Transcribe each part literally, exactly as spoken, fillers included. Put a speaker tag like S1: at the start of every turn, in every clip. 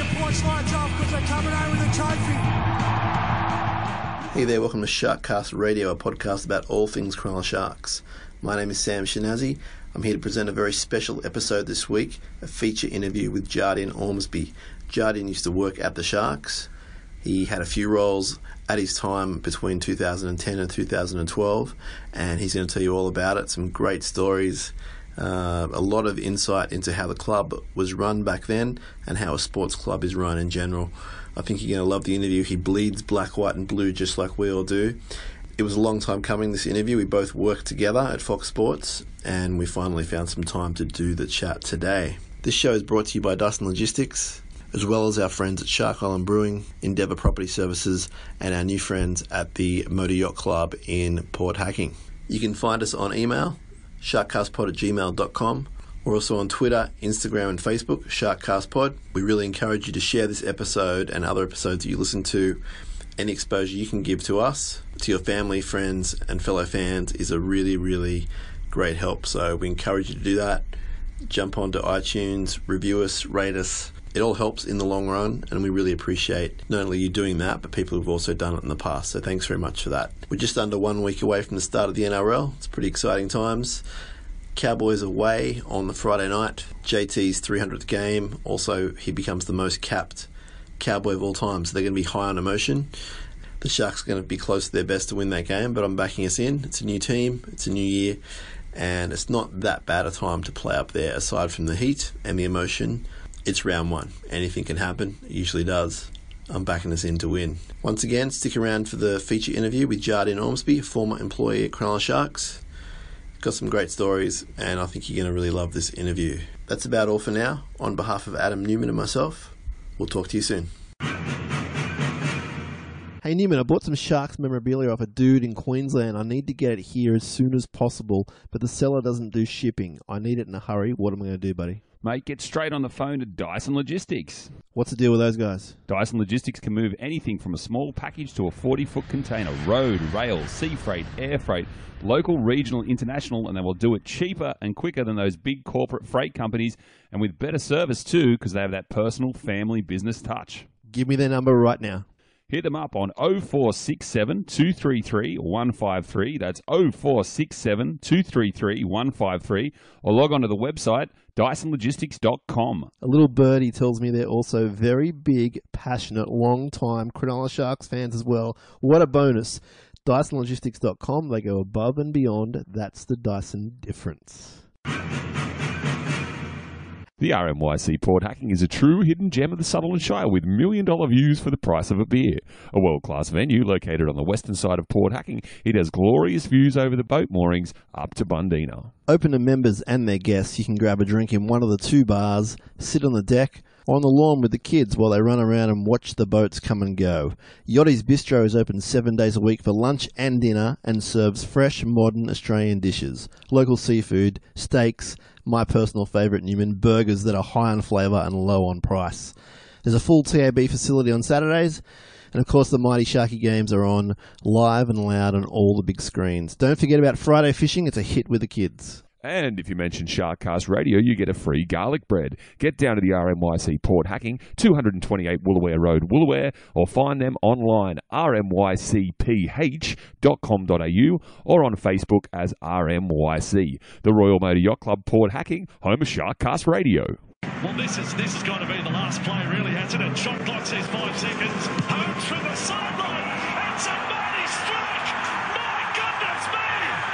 S1: porch lights off because they're coming out with a trophy.
S2: Hey there, welcome to Sharkcast Radio, a podcast about all things Cronulla Sharks. My name is Sam Shinazi. I'm here to present a very special episode this week, a feature interview with Jardine Ormsby. Jardine used to work at the Sharks. He had a few roles at his time between two thousand ten and two thousand twelve, and he's going to tell you all about it, some great stories, uh, a lot of insight into how the club was run back then and how a sports club is run in general. I think you're going to love the interview. He bleeds black, white and blue just like we all do. It was a long time coming, this interview. We both worked together at Fox Sports and we finally found some time to do the chat today. This show is brought to you by Dyson Logistics, as well as our friends at Shark Island Brewing, Endeavour Property Services and our new friends at the Motor Yacht Club in Port Hacking. You can find us on email, sharkcastpod at gmail dot com. We're also on Twitter, Instagram and Facebook, SharkcastPod. We really encourage you to share this episode and other episodes that you listen to. Any exposure you can give to us, to your family, friends and fellow fans is a really, really great help. So we encourage you to do that. Jump onto iTunes, review us, rate us. It all helps in the long run and we really appreciate not only you doing that, but people who've also done it in the past. So thanks very much for that. We're just under one week away from the start of the N R L. It's pretty exciting times. Cowboys away on the Friday night. J T's three hundredth game. Also, he becomes the most capped Cowboy of all time. So they're going to be high on emotion. The Sharks are going to be close to their best to win that game, but I'm backing us in. It's a new team. It's a new year. And it's not that bad a time to play up there. Aside from the heat and the emotion, it's round one. Anything can happen. It usually does. I'm backing us in to win. Once again, stick around for the feature interview with Jardine Ormsby, former employee at Cronulla Sharks. Got some great stories, and I think you're going to really love this interview. That's about all for now. On behalf of Adam Newman and myself, we'll talk to you soon. Hey Newman, I bought some Sharks memorabilia off a dude in Queensland. I need to get it here as soon as possible, but the seller doesn't do shipping. I need it in a hurry. What am I going to do, buddy?
S3: Mate, get straight on the phone to Dyson Logistics.
S2: What's the deal with those guys?
S3: Dyson Logistics can move anything from a small package to a forty-foot container. Road, rail, sea freight, air freight, local, regional, international, and they will do it cheaper and quicker than those big corporate freight companies and with better service too because they have that personal family business touch.
S2: Give me their number right now.
S3: Hit them up on oh four six seven, two three three, one five three. That's oh four six seven, two three three, one five three. Or log on to the website, dyson logistics dot com.
S2: A little birdie tells me they're also very big, passionate, long-time Cronulla Sharks fans as well. What a bonus. dyson logistics dot com. They go above and beyond. That's the Dyson difference.
S3: The R M Y C Port Hacking is a true hidden gem of the Sutherland Shire with million dollar views for the price of a beer. A world-class venue located on the western side of Port Hacking, it has glorious views over the boat moorings up to Bundeena. Open to members and their guests. You can grab a drink in one of the two bars, sit on the deck, or on the lawn with the kids while they run around and watch the boats come and go. Yachty's Bistro is open seven days a week for lunch and dinner and serves fresh, modern Australian dishes, local seafood, steaks, my personal favourite, Newman, burgers that are high on flavour and low on price. There's a full T A B facility on Saturdays, and of course the Mighty Sharky games are on live and loud on all the big screens. Don't forget about Friday fishing, it's a hit with the kids. And if you mention Sharkcast Radio, you get a free garlic bread. Get down to the R M Y C Port Hacking, two twenty-eight Woolooware Road, Woolooware, or find them online, r m y c p h dot com dot a u, or on Facebook as R M Y C. The Royal Motor Yacht Club Port Hacking, home of Sharkcast Radio.
S4: Well, this is this has got to be the last play, really, hasn't it? Shot clock says five seconds. Holmes from the sideline. It's a mighty strike. My goodness me!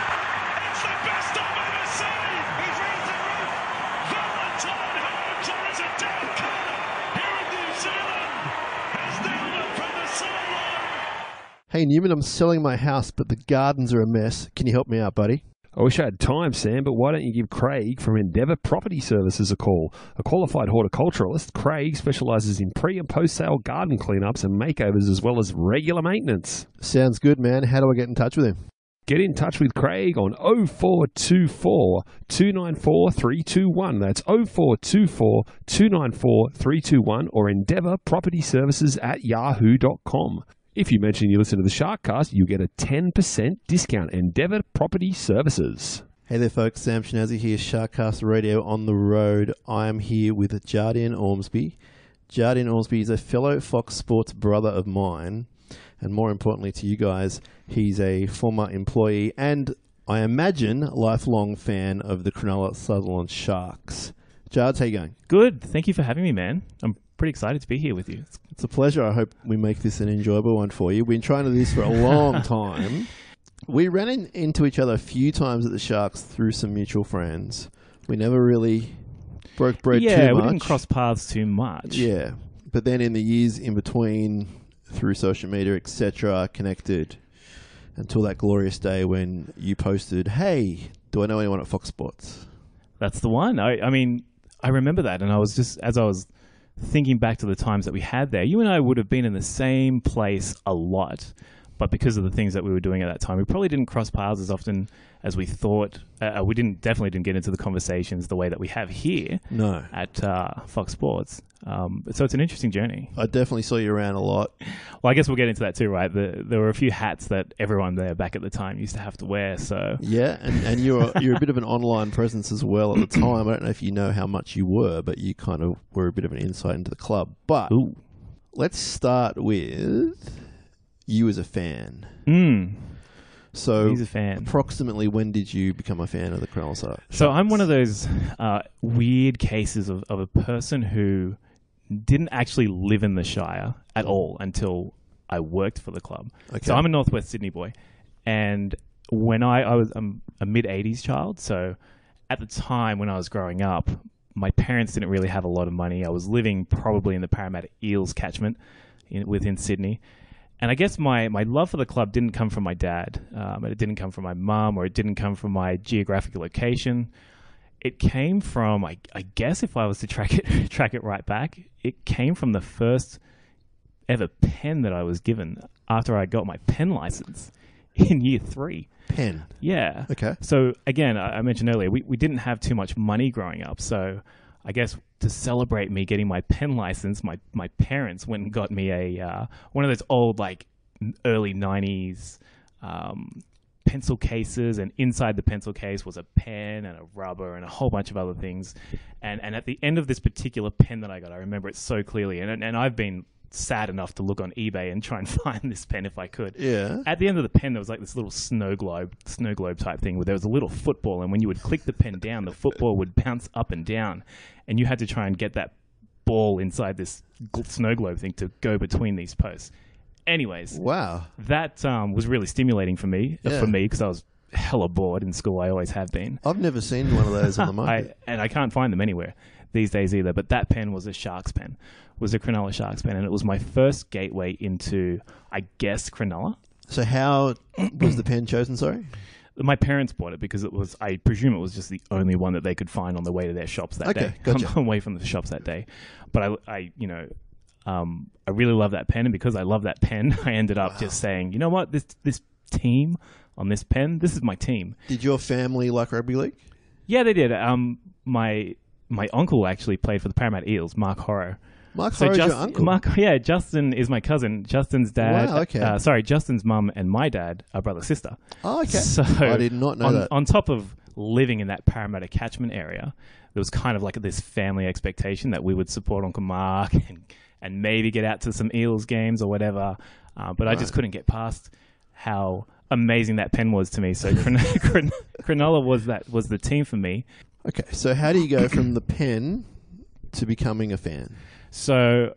S4: It's the best I've ever seen. He's raised the roof. Valentine Holmes, or is it Dan Carter here in New Zealand, has nailed it from the sideline.
S2: Hey Newman, I'm selling my house, but the gardens are a mess. Can you help me out, buddy?
S3: I wish I had time, Sam, but why don't you give Craig from Endeavour Property Services a call? A qualified horticulturalist, Craig specialises in pre- and post-sale garden cleanups and makeovers as well as regular maintenance.
S2: Sounds good, man. How do I get in touch with him?
S3: Get in touch with Craig on oh four two four, two nine four, three two one. That's oh four two four, two nine four, three two one or Endeavour Property Services at yahoo dot com. If you mention you listen to the Sharkcast, you get a ten percent discount. Endeavour Property Services.
S2: Hey there, folks. Sam Shinazi here, Sharkcast Radio on the road. I am here with Jardine Ormsby. Jardine Orsby is a fellow Fox Sports brother of mine, and more importantly to you guys, he's a former employee and, I imagine, lifelong fan of the Cronulla Sutherland Sharks. Jards, how you going?
S5: Good. Thank you for having me, man. I'm pretty excited to be here with you. It's
S2: It's a pleasure. I hope we make this an enjoyable one for you. We've been trying to do this for a long time. We ran in, into each other a few times at the Sharks through some mutual friends. We never really broke bread
S5: yeah,
S2: too much.
S5: we didn't cross paths too much.
S2: Yeah. But then in the years in between, through social media, et cetera, connected until that glorious day when you posted, hey, do I know anyone at Fox Sports?
S5: That's the one. I, I mean, I remember that, and I was just, as I was thinking back to the times that we had there, you and I would have been in the same place a lot, but because of the things that we were doing at that time, we probably didn't cross paths as often as we thought. Uh, we didn't definitely didn't get into the conversations the way that we have here
S2: No.
S5: at uh, Fox Sports. Um, so it's an interesting journey.
S2: I definitely saw you around a lot.
S5: Well, I guess we'll get into that too, right? The, there were a few hats that everyone there back at the time used to have to wear. So
S2: Yeah, and, and you're you're a bit of an online presence as well at the time. I don't know if you know how much you were, but you kind of were a bit of an insight into the club. But
S5: Ooh.
S2: let's start with you as a fan.
S5: Mm.
S2: So
S5: He's a fan.
S2: approximately when did you become a fan of the Cronulla Sharks?
S5: So I'm one of those uh, weird cases of, of a person who didn't actually live in the Shire at all until I worked for the club.
S2: Okay.
S5: So I'm a Northwest Sydney boy. And when I, I was I'm a mid-eighties child, so at the time when I was growing up, my parents didn't really have a lot of money. I was living probably in the Parramatta Eels catchment in, within Sydney. And I guess my, my love for the club didn't come from my dad. Um, it didn't come from my mum, or it didn't come from my geographical location. It came from, I, I guess if I was to track it track it right back, it came from the first ever pen that I was given after I got my pen license in year three.
S2: Pen.
S5: Yeah.
S2: Okay.
S5: So again, I I mentioned earlier, we, we didn't have too much money growing up. So I guess to celebrate me getting my pen license, my, my parents went and got me a uh, one of those old, like, early nineties um, pencil cases, and inside the pencil case was a pen and a rubber and a whole bunch of other things. And and at the end of this particular pen that I got, I remember it so clearly. And and I've been sad enough to look on eBay and try and find this pen if I could.
S2: Yeah.
S5: At the end of the pen, there was like this little snow globe, snow globe type thing where there was a little football, and when you would click the pen down, the football would bounce up and down, and you had to try and get that ball inside this gl- snow globe thing to go between these posts. Anyways,
S2: Wow.
S5: that um, was really stimulating for me, uh,
S2: Yeah.
S5: for me, because I was hella bored in school. I always have been.
S2: I've never seen one of those on the market.
S5: I, and I can't find them anywhere these days either. But that pen was a Sharks pen, was a Cronulla Sharks pen, and it was my first gateway into, I guess, Cronulla.
S2: So how was the pen chosen, sorry?
S5: My parents bought it because it was, I presume it was just the only one that they could find on the way to their shops that
S2: Okay,
S5: day.
S2: gotcha.
S5: Away from the shops that day. But I, I you know, um, I really love that pen, and because I love that pen, I ended up just saying, you know what, this this team on this pen, this is my team.
S2: Did your family like rugby league?
S5: Yeah, they did. Um, my my uncle actually played for the Parramatta Eels, Mark Horrow.
S2: Mark Horrow's
S5: Just-
S2: your uncle?
S5: Mark, yeah, Justin is my cousin. Justin's dad.
S2: Wow, okay.
S5: Uh, sorry, Justin's mum and my dad are brother sister.
S2: Oh, okay.
S5: So
S2: I did not know
S5: on,
S2: that.
S5: On top of living in that Parramatta catchment area, there was kind of like this family expectation that we would support Uncle Mark and, and maybe get out to some Eels games or whatever. Uh, but I just couldn't get past how amazing that pen was to me. So Cron- Cron- Cronulla was that was the team for me.
S2: Okay, so how do you go from the pen to becoming a fan?
S5: So,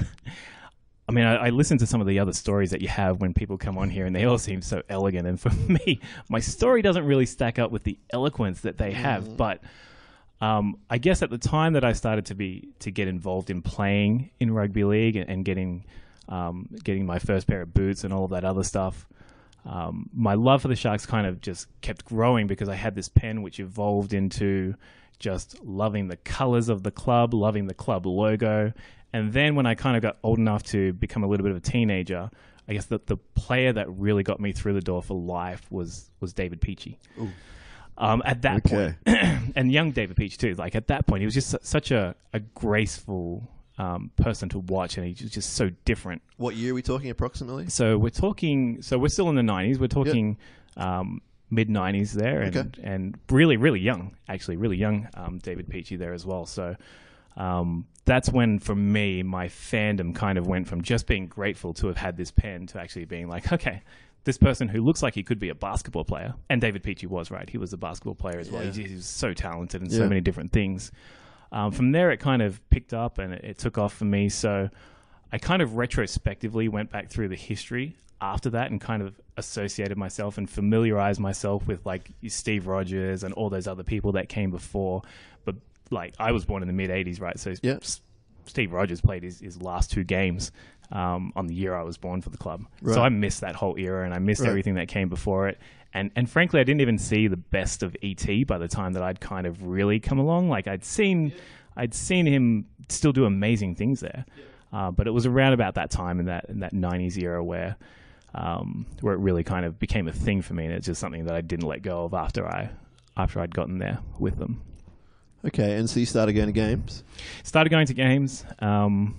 S5: I mean, I, I listen to some of the other stories that you have when people come on here, and they all seem so elegant. And for me, my story doesn't really stack up with the eloquence that they have. Mm. But um, I guess at the time that I started to be to get involved in playing in rugby league and, and getting um, getting my first pair of boots and all of that other stuff, um, my love for the Sharks kind of just kept growing because I had this pen which evolved into just loving the colors of the club, loving the club logo. And then when I kind of got old enough to become a little bit of a teenager, I guess that the player that really got me through the door for life was was David Peachey. Um, at that
S2: Okay.
S5: point, and young David Peachey too, like at that point, he was just su- such a, a graceful um, person to watch, and he was just so different.
S2: What year are we talking approximately?
S5: So we're talking, so we're still in the nineties. We're talking um, mid nineties there, and,
S2: Okay.
S5: and really, really young, actually, really young um, David Peachey there as well. So um, that's when, for me, my fandom kind of went from just being grateful to have had this pen to actually being like, okay, this person who looks like he could be a basketball player, and David Peachey was, right? He was a basketball player as well.
S2: Yeah.
S5: He, he was so talented in
S2: Yeah.
S5: so many different things. Um, from there, it kind of picked up and it, it took off for me. So I kind of retrospectively went back through the history after that and kind of associated myself and familiarized myself with like Steve Rogers and all those other people that came before. But like I was born in the mid eighties, right? So
S2: Yeah.
S5: S- Steve Rogers played his, his last two games um, on the year I was born for the club.
S2: Right.
S5: So I missed that whole era and I missed
S2: Right.
S5: everything that came before it. And and frankly, I didn't even see the best of E T by the time that I'd kind of really come along. Like I'd seen, I'd seen him still do amazing things there, uh, but it was around about that time in that in that nineties era where um, where it really kind of became a thing for me, and it's just something that I didn't let go of after I after I'd gotten there with them.
S2: Okay, and so you started going to games?
S5: Started going to games. Um,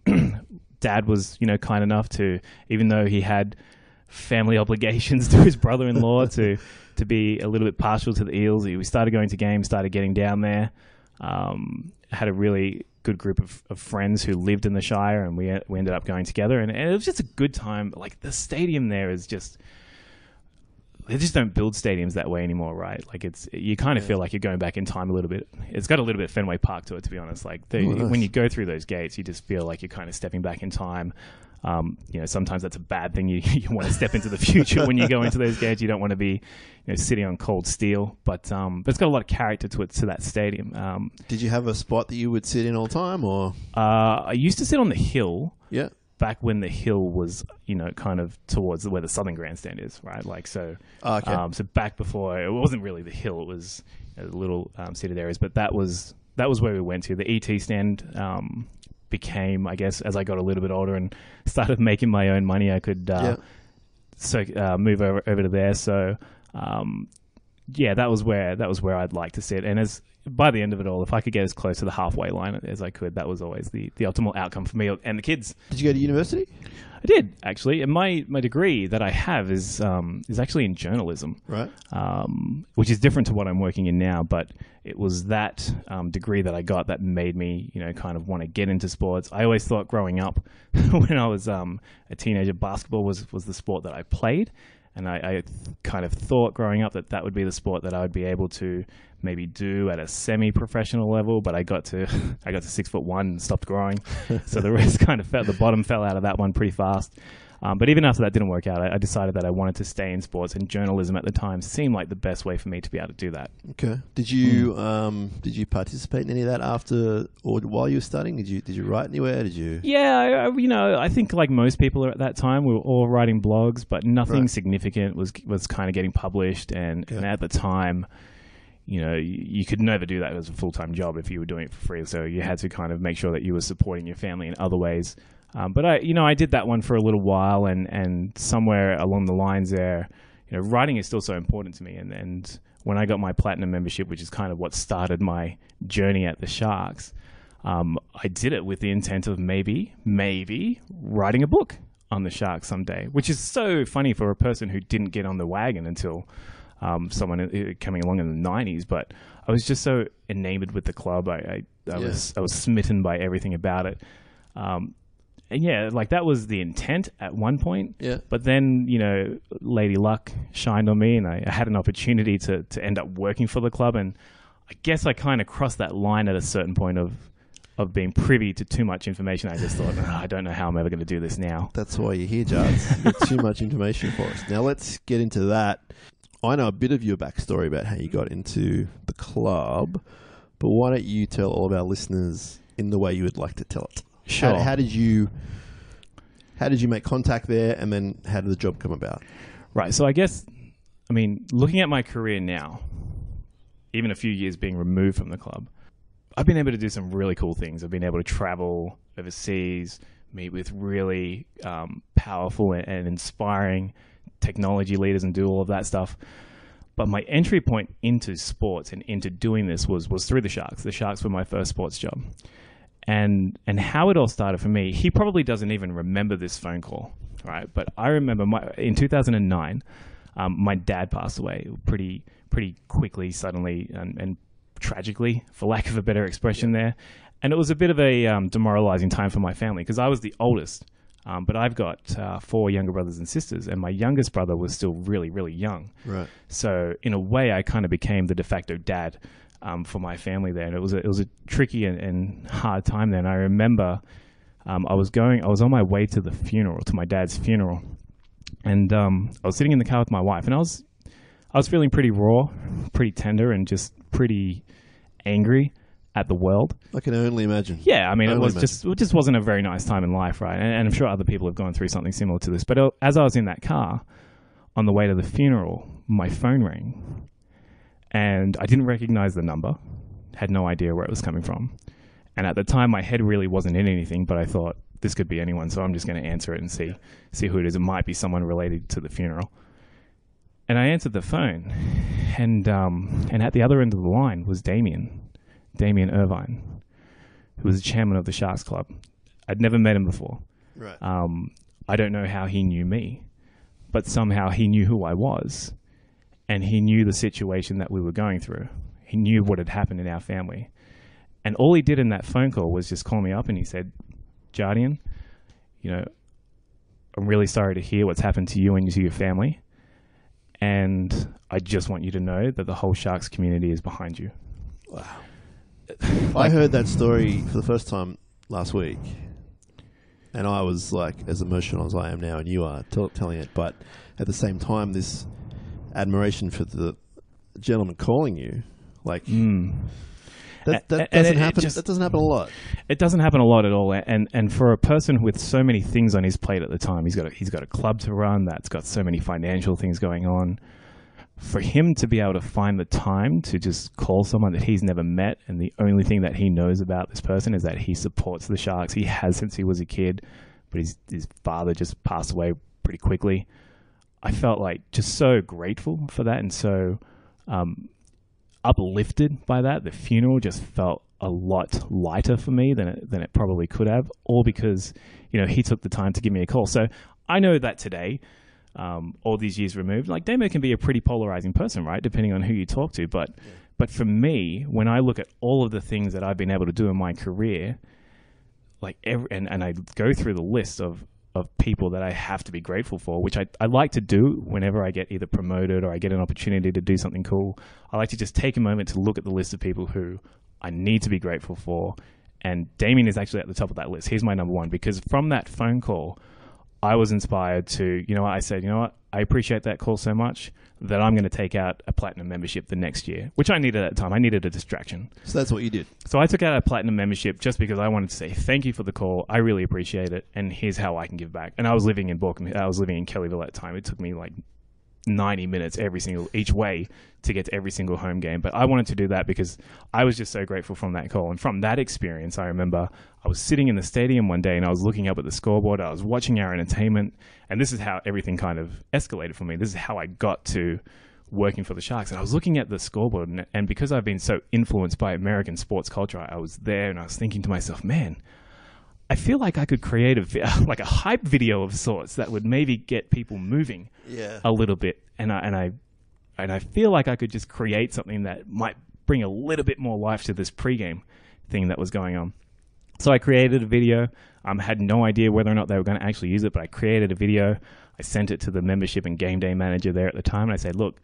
S5: Dad was, you know, kind enough to, even though he had family obligations to his brother-in-law, to to be a little bit partial to the Eels. We started going to games, started getting down there. Um, had a really good group of, of friends who lived in the Shire, and we we ended up going together. And, and it was just a good time. Like the stadium there is just. They just don't build stadiums that way anymore, right? Like it's you kind of
S2: Yeah.
S5: feel like you're going back in time a little bit. It's got a little bit of Fenway Park to it, to be honest. Like the,
S2: Oh, nice.
S5: when you go through those gates, you just feel like you're kind of stepping back in time. Um, you know, sometimes that's a bad thing. You you want to step into the future when you go into those gates. You don't want to be, you know, sitting on cold steel. But um, but it's got a lot of character to it, to that stadium. Um,
S2: Did you have a spot that you would sit in all the time, or?
S5: uh, I used to sit on the hill.
S2: Yeah.
S5: Back when the hill was, you know, kind of towards where the southern grandstand is, right? Like, so,
S2: Oh, okay.
S5: um, so back before, it wasn't really the hill, it was you know, the little um, seated areas, but that was that was where we went to. The E T stand um, became, I guess, as I got a little bit older and started making my own money, I could uh,
S2: Yeah.
S5: so uh, move over over to there. So, um, yeah, that was where that was where I'd like to sit. And as by the end of it all, if I could get as close to the halfway line as I could, that was always the, the optimal outcome for me and the kids.
S2: Did you go to university?
S5: I did, actually. And my, my degree that I have is um, is actually in journalism,
S2: Right.
S5: um, which is different to what I'm working in now. But it was that um, degree that I got that made me, you know, kind of want to get into sports. I always thought growing up when I was um, a teenager, basketball was, was the sport that I played. And I, I th- kind of thought growing up that that would be the sport that I would be able to maybe do at a semi-professional level, but I got to I got to six foot one and stopped growing, so the rest kind of fell. The bottom fell out of that one pretty fast. Um, but even after that didn't work out, I, I decided that I wanted to stay in sports, and journalism at the time seemed like the best way for me to be able to do that.
S2: Okay. Did you um did you participate in any of that after or while you were studying? Did you did you write anywhere? Did you?
S5: Yeah, I, I- you know, I think like most people at that time, we were all writing blogs, but nothing
S2: Right.
S5: significant was was kind of getting published. And,
S2: Okay.
S5: and at the time, you know, you, you could never do that as a full time job if you were doing it for free. So you had to kind of make sure that you were supporting your family in other ways. Um, but I, you know, I did that one for a little while, and, and somewhere along the lines there, you know, writing is still so important to me. And, and when I got my platinum membership, which is kind of what started my journey at the Sharks, um, I did it with the intent of maybe, maybe writing a book on the Sharks someday, which is so funny for a person who didn't get on the wagon until um, someone uh, coming along in the nineties. But I was just so enamored with the club. I, I, I
S2: Yeah.
S5: was I was smitten by everything about it. Um, and yeah, like that was the intent at one point.
S2: Yeah.
S5: But then, you know, Lady Luck shined on me, and I, I had an opportunity to, to end up working for the club. And I guess I kind of crossed that line at a certain point of of being privy to too much information. I just thought, oh, I don't know how I'm ever going to do this now.
S2: That's why you're here, Jards. You got too much information for us. Now let's get into that. I know a bit of your backstory about how you got into the club, but why don't you tell all of our listeners in the way you would like to tell it?
S5: Sure.
S2: How, how did you how did you make contact there, and then how did the job come about?
S5: Right. So I guess, I mean, looking at my career now, even a few years being removed from the club, I've been able to do some really cool things. I've been able to travel overseas, meet with really um, powerful and, and inspiring technology leaders, and do all of that stuff. But my entry point into sports and into doing this was was through the Sharks. The Sharks were my first sports job. And and how it all started for me, he probably doesn't even remember this phone call, right? But I remember my, in two thousand nine, um, my dad passed away pretty pretty quickly, suddenly, and, and tragically, for lack of a better expression there. And it was a bit of a um, demoralizing time for my family because I was the oldest. Um, but I've got uh, four younger brothers and sisters, and my youngest brother was still really, really young.
S2: Right.
S5: So in a way, I kind of became the de facto dad um, for my family there, and it was a, it was a tricky and, and hard time then. I remember um, I was going, I was on my way to the funeral, to my dad's funeral, and um, I was sitting in the car with my wife, and I was I was feeling pretty raw, pretty tender, and just pretty angry at the world.
S2: I can only imagine.
S5: Yeah, I mean,
S2: Only
S5: it was
S2: imagine.
S5: just it just wasn't a very nice time in life, right? And, and I'm sure other people have gone through something similar to this. But uh, as I was in that car on the way to the funeral, my phone rang, and I didn't recognize the number, had no idea where it was coming from. And at the time, my head really wasn't in anything, but I thought this could be anyone, so I'm just going to answer it and see see who it is. It might be someone related to the funeral. And I answered the phone, and um, and at the other end of the line was Damien. Damien Irvine, who was the chairman of the Sharks Club. I'd never met him before.
S2: Right.
S5: Um, I don't know how he knew me, but somehow he knew who I was, and he knew the situation that we were going through. He knew what had happened in our family. And all he did in that phone call was just call me up and he said, Jardian, you know, I'm really sorry to hear what's happened to you and to your family. And I just want you to know that the whole Sharks community is behind you.
S2: Wow. I heard that story for the first time last week, and I was like as emotional as I am now, and you are t- telling it. But at the same time, this admiration for the gentleman calling you, like
S5: Mm.
S2: that, that
S5: And- and
S2: doesn't
S5: it- it
S2: happen.
S5: just-
S2: that doesn't happen a lot.
S5: It doesn't happen a lot at all, and and for a person with so many things on his plate at the time, he's got a, he's got a club to run that's got so many financial things going on. For him to be able to find the time to just call someone that he's never met, and the only thing that he knows about this person is that he supports the Sharks. He has since he was a kid, but his his father just passed away pretty quickly. I felt like just so grateful for that, and so um, uplifted by that. The funeral just felt a lot lighter for me than it, than it probably could have, all because, you know, he took the time to give me a call. So I know that today, um, all these years removed, like Damo can be a pretty polarizing person, right? Depending on who you talk to. But, yeah. but for me, when I look at all of the things that I've been able to do in my career, like every, and, and I go through the list of, of people that I have to be grateful for, which I, I like to do whenever I get either promoted or I get an opportunity to do something cool. I like to just take a moment to look at the list of people who I need to be grateful for. And Damien is actually at the top of that list. He's my number one, because from that phone call, I was inspired to, you know what, I said, you know what, I appreciate that call so much that I'm going to take out a platinum membership the next year, which I needed at the time. I needed a distraction.
S2: So that's what you did.
S5: So I took out a platinum membership just because I wanted to say thank you for the call. I really appreciate it, and here's how I can give back. And I was living in Borkham. I was living in Kellyville at the time. It took me like ninety minutes every single each way to get to every single home game. But I wanted to do that because I was just so grateful from that call. And from that experience, I remember I was sitting in the stadium one day and I was looking up at the scoreboard. I was watching our entertainment, and this is how everything kind of escalated for me. This is how I got to working for the Sharks. And I was looking at the scoreboard, and, and because I've been so influenced by American sports culture, I was there and I was thinking to myself, man, I feel like I could create a vi- like a hype video of sorts that would maybe get people moving
S2: Yeah.
S5: a little bit, and I and I and I feel like I could just create something that might bring a little bit more life to this pregame thing that was going on. So I created a video. Um, had no idea whether or not they were going to actually use it, but I created a video. I sent it to the membership and game day manager there at the time, and I said, "Look,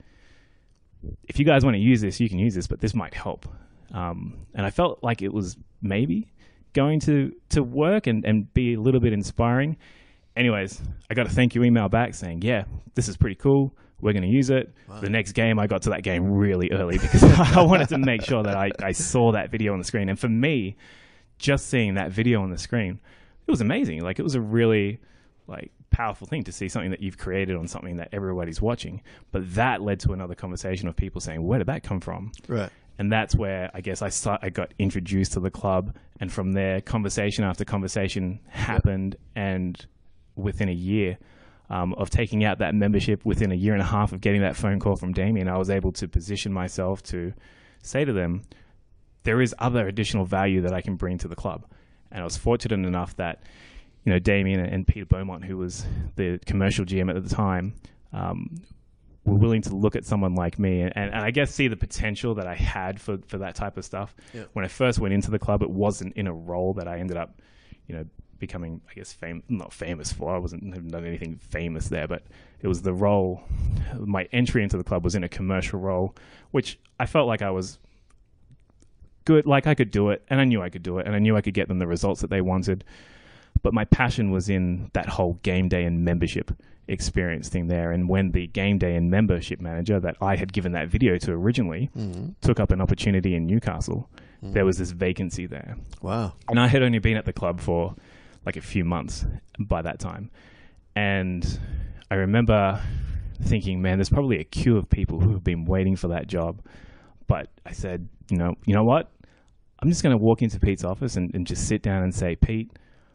S5: if you guys want to use this, you can use this, but this might help." Um, and I felt like it was maybe going to, to work and, and be a little bit inspiring. Anyways, I got a thank you email back saying, yeah, this is pretty cool. We're going to use it. Wow. The next game, I got to that game really early because I wanted to make sure that I, I saw that video on the screen. And for me, just seeing that video on the screen, it was amazing. Like, it was a really like powerful thing to see something that you've created on something that everybody's watching. But that led to another conversation of people saying, where did that come from?
S2: Right.
S5: And that's where I guess I start, I got introduced to the club, and from there, conversation after conversation happened. Yep. And within a year um, of taking out that membership, within a year and a half of getting that phone call from Damien, I was able to position myself to say to them, there is other additional value that I can bring to the club. And I was fortunate enough that, you know, Damien and Peter Beaumont, who was the commercial G M at the time, um, were willing to look at someone like me and, and I guess see the potential that I had for, for that type of stuff.
S2: Yeah.
S5: When I first went into the club, it wasn't in a role that I ended up, you know, becoming, I guess, fam- not famous for. I wasn't haven't done anything famous there, but it was the role. My entry into the club was in a commercial role, which I felt like I was good, like I could do it, and I knew I could do it, and I knew I could get them the results that they wanted. But my passion was in that whole game day and membership experience thing there. And when the game day and membership manager that I had given that video to originally mm-hmm. took up an opportunity in Newcastle, mm-hmm. there was this vacancy there.
S2: Wow.
S5: And I had only been at the club for like a few months by that time. And I remember thinking, man, there's probably a queue of people who have been waiting for that job. But I said, you know, you know what? I'm just going to walk into Pete's office and, and just sit down and say, Pete,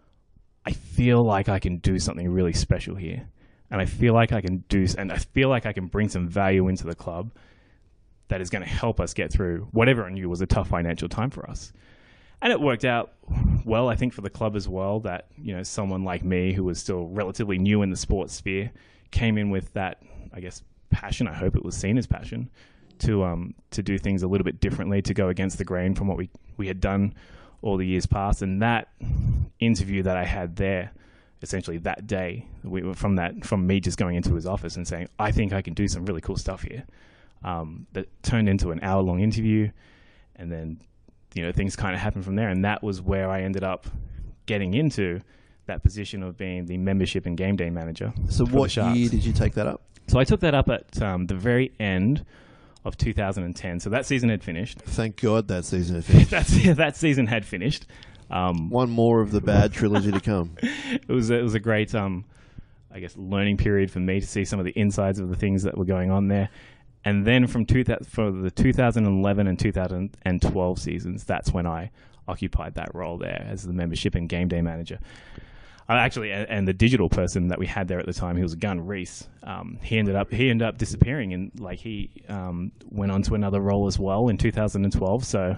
S5: I feel like I can do something really special here. And I feel like I can do, and I feel like I can bring some value into the club that is going to help us get through whatever I knew was a tough financial time for us. And it worked out well, I think, for the club as well, that, you know, someone like me who was still relatively new in the sports sphere came in with that, I guess, passion. I hope it was seen as passion to um to do things a little bit differently, to go against the grain from what we, we had done all the years past. And that interview that I had there, essentially that day, we were from that from me just going into his office and saying, I think I can do some really cool stuff here. Um, that turned into an hour long interview, and then, you know, things kind of happened from there. And that was where I ended up getting into that position of being the membership and game day manager.
S2: So what year did you take that up?
S5: So I took that up at um, the very end of two thousand ten. So that season had finished.
S2: Thank God that season had finished.
S5: That's, yeah, that season had finished. Um,
S2: One more of the bad trilogy to come.
S5: It was a, it was a great, um, I guess, learning period for me to see some of the insides of the things that were going on there. And then from two, for the two thousand eleven and two thousand twelve seasons, that's when I occupied that role there as the membership and game day manager. Uh, actually, and, and the digital person that we had there at the time, he was Gunn Reese. Um, he ended up he ended up disappearing, and like he um, went on to another role as well in two thousand twelve. So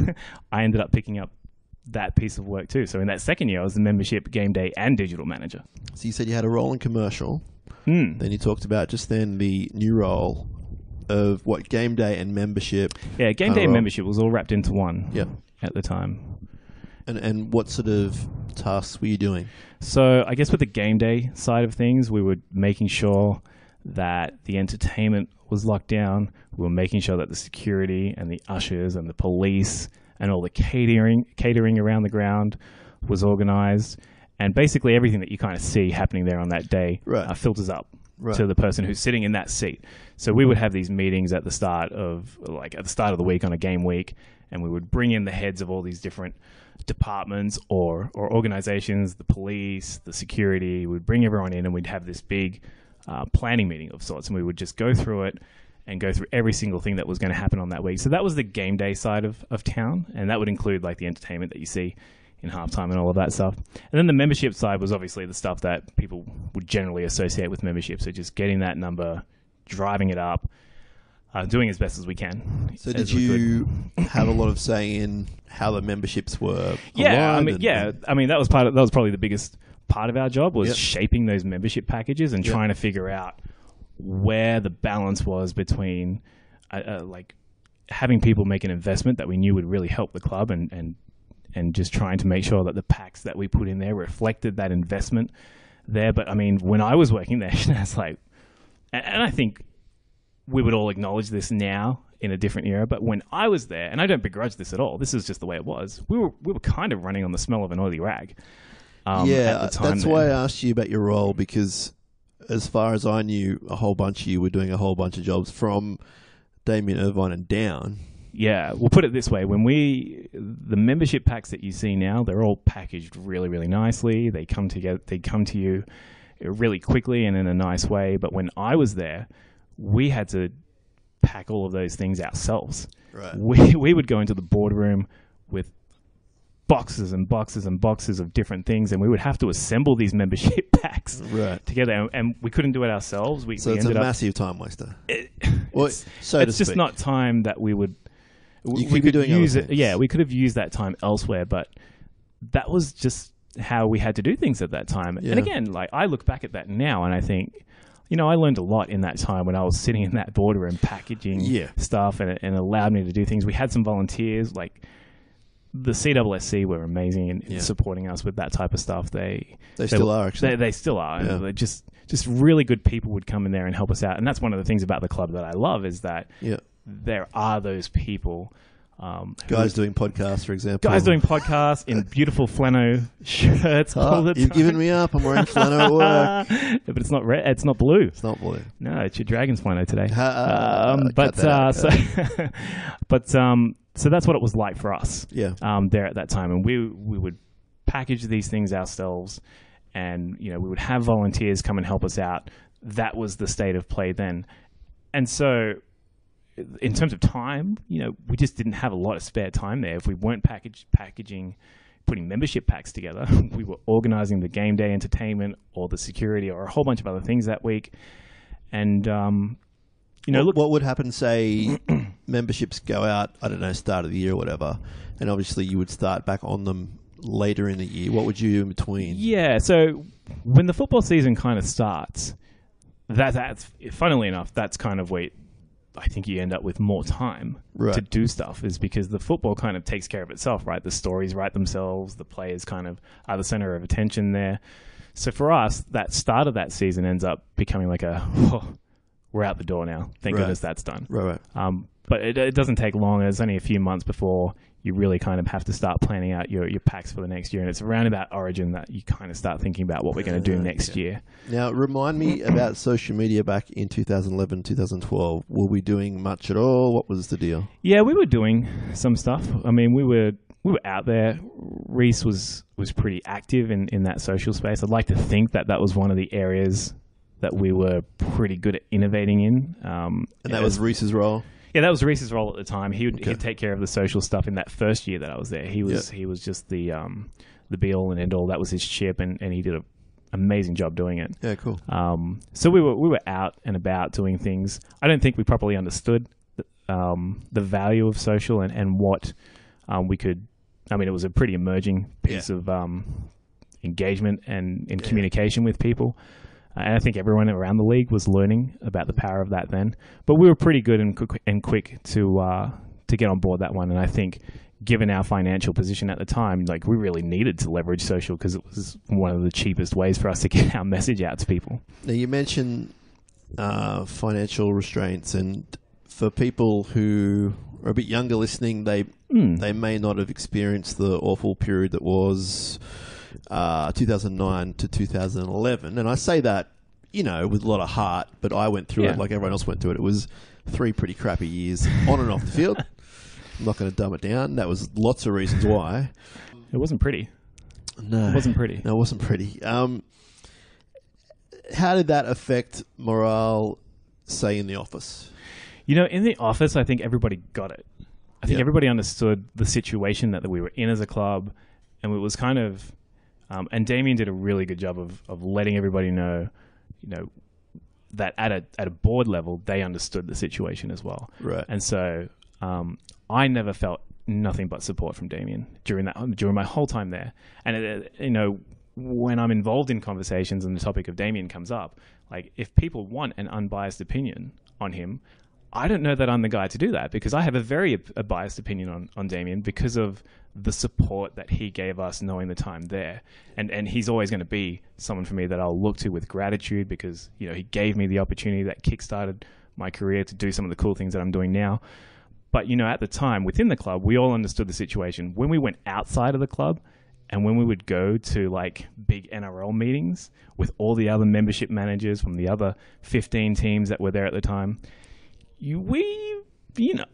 S5: I ended up picking up that piece of work too. So in that second year, I was the membership, game day, and digital manager.
S2: So you said you had a role in commercial.
S5: Hmm.
S2: Then you talked about just then the new role of what, game day and membership.
S5: Yeah, game day and membership was all wrapped into one.
S2: Yep.
S5: At the time.
S2: And and what sort of tasks were you doing?
S5: So I guess with the game day side of things, we were making sure that the entertainment was locked down. We were making sure that the security and the ushers and the police and all the catering catering around the ground was organized. And basically everything that you kind of see happening there on that day
S2: right.
S5: uh, filters up
S2: right.
S5: to the person who's sitting in that seat. So we would have these meetings at the start of, like at the start of the week on a game week, and we would bring in the heads of all these different departments or, or organizations, the police, the security. We'd bring everyone in and we'd have this big uh, planning meeting of sorts, and we would just go through it and go through every single thing that was going to happen on that week. So that was the game day side of, of town, and that would include like the entertainment that you see in halftime and all of that stuff. And then the membership side was obviously the stuff that people would generally associate with membership. So just getting that number, driving it up, uh, doing as best as we can.
S2: So did you have a lot of say in how the memberships were?
S5: Yeah, I mean,
S2: and,
S5: yeah.
S2: and...
S5: I mean, that was part of, that was probably the biggest part of our job was
S2: yep.
S5: shaping those membership packages and yep. trying to figure out where the balance was between uh, uh, like having people make an investment that we knew would really help the club and, and and just trying to make sure that the packs that we put in there reflected that investment there. But I mean, when I was working there, it's like, and, and I think we would all acknowledge this now in a different era, but when I was there, and I don't begrudge this at all, this is just the way it was, we were we were kind of running on the smell of an oily rag. Um,
S2: yeah,
S5: at the time
S2: that's
S5: there.
S2: why I asked you about your role, because as far as I knew, a whole bunch of you were doing a whole bunch of jobs from Damien Irvine and down.
S5: Yeah, we'll put it this way. When we, the membership packs that you see now, they're all packaged really, really nicely. They come together, they come to you really quickly and in a nice way. But when I was there, we had to pack all of those things ourselves.
S2: Right.
S5: We, we would go into the boardroom with boxes and boxes and boxes of different things, and we would have to assemble these membership packs
S2: right.
S5: together, and, and we couldn't do it ourselves. We,
S2: so
S5: we
S2: it's a
S5: ended
S2: massive
S5: up,
S2: time waster.
S5: It,
S2: well,
S5: it's
S2: so
S5: it's
S2: to
S5: just
S2: speak.
S5: not time that we would...
S2: You
S5: we
S2: could
S5: could
S2: be doing
S5: use
S2: other
S5: it.
S2: things.
S5: Yeah, we could have used that time elsewhere, but that was just how we had to do things at that time.
S2: Yeah.
S5: And again, like I look back at that now and I think you know, I learned a lot in that time when I was sitting in that boardroom packaging
S2: Yeah.
S5: stuff, and it, and it allowed me to do things. We had some volunteers, like the C S S C were amazing in, in
S2: Yeah.
S5: supporting us with that type of stuff. They
S2: They still are, actually.
S5: They, they still are.
S2: Yeah.
S5: And they're just just really good people would come in there and help us out. And that's one of the things about the club that I love is that
S2: Yeah.
S5: there are those people. Um, who-
S2: Guys doing podcasts, for example.
S5: guys doing podcasts in beautiful flannel shirts all
S2: Oh,
S5: the time.
S2: you've given me up. I'm wearing flannel at work.
S5: Yeah, but it's not red. It's not blue.
S2: It's not blue.
S5: No, it's your dragon's flannel today.
S2: Ha-
S5: um,
S2: cut
S5: but
S2: that
S5: uh,
S2: out,
S5: so, but um, so that's what it was like for us.
S2: Yeah.
S5: Um, there at that time, and we we would package these things ourselves, and you know we would have volunteers come and help us out. That was the state of play then, and so in terms of time, you know, we just didn't have a lot of spare time there. If we weren't package, packaging, putting membership packs together, we were organizing the game day entertainment or the security or a whole bunch of other things that week. And, um, you know,
S2: what,
S5: look,
S2: what would happen, say, memberships go out, I don't know, start of the year or whatever, and obviously you would start back on them later in the year. What would you do in between?
S5: yeah. So when the football season kind of starts, that, that's, funnily enough, that's kind of where I think you end up with more time
S2: Right.
S5: to do stuff, is because the football kind of takes care of itself, right? The stories write themselves, the players kind of are the center of attention there. So for us, that start of that season ends up becoming like a, oh, we're out the door now. Thank
S2: Right.
S5: goodness that's done.
S2: Right, right.
S5: Um, but it, it doesn't take long. It's only a few months before you really kind of have to start planning out your, your packs for the next year. And it's around about Origin that you kind of start thinking about what we're going to do
S2: Uh,
S5: next
S2: yeah.
S5: year.
S2: Now, remind me about social media back in two thousand eleven, two thousand twelve. Were we doing much at all? What was the deal?
S5: Yeah, we were doing some stuff. I mean, we were we were out there. Reese was was pretty active in, in that social space. I'd like to think that that was one of the areas that we were pretty good at innovating in. Um,
S2: And that
S5: as-
S2: was Reese's role?
S5: yeah, that was Reese's role at the time. He would
S2: Okay.
S5: he'd take care of the social stuff in that first year that I was there. He was he was just the um, the be all and end all. That was his ship, and, and he did an amazing job doing it.
S2: Yeah, cool.
S5: Um, so we were we were out and about doing things. I don't think we properly understood um, the value of social and and what um, we could. I mean, it was a pretty emerging piece
S2: Yeah.
S5: of um, engagement and in communication with people. And I think everyone around the league was learning about the power of that then. But we were pretty good and quick, and quick to uh, to get on board that one. And I think, given our financial position at the time, like we really needed to leverage social because it was one of the cheapest ways for us to get our message out to people.
S2: Now, you mentioned uh, financial restraints, and for people who are a bit younger listening, they
S5: Mm.
S2: they may not have experienced the awful period that was uh, two thousand nine to two thousand eleven. And I say that, you know, with a lot of heart, but I went through
S5: Yeah.
S2: it like everyone else went through it. It was three pretty crappy years on and off the field. I'm not going to dumb it down. That was lots of reasons why.
S5: It wasn't pretty.
S2: No.
S5: It wasn't pretty.
S2: No, it wasn't pretty. Um, how did that affect morale, say, in the office?
S5: You know, in the office, I think everybody got it. I think
S2: Yeah.
S5: everybody understood the situation that we were in as a club, and it was kind of, um, and Damien did a really good job of, of letting everybody know, you know, that at a at a board level they understood the situation as well.
S2: Right.
S5: And so um, I never felt nothing but support from Damien during that during my whole time there. And it, you know, when I'm involved in conversations and the topic of Damien comes up, like if people want an unbiased opinion on him, I don't know that I'm the guy to do that because I have a very a biased opinion on, on Damien because of the support that he gave us knowing the time there. And and he's always going to be someone for me that I'll look to with gratitude because, you know, he gave me the opportunity that kickstarted my career to do some of the cool things that I'm doing now. But, you know, at the time within the club, we all understood the situation. When we went outside of the club and when we would go to like big N R L meetings with all the other membership managers from the other fifteen teams that were there at the time, You, we, you know,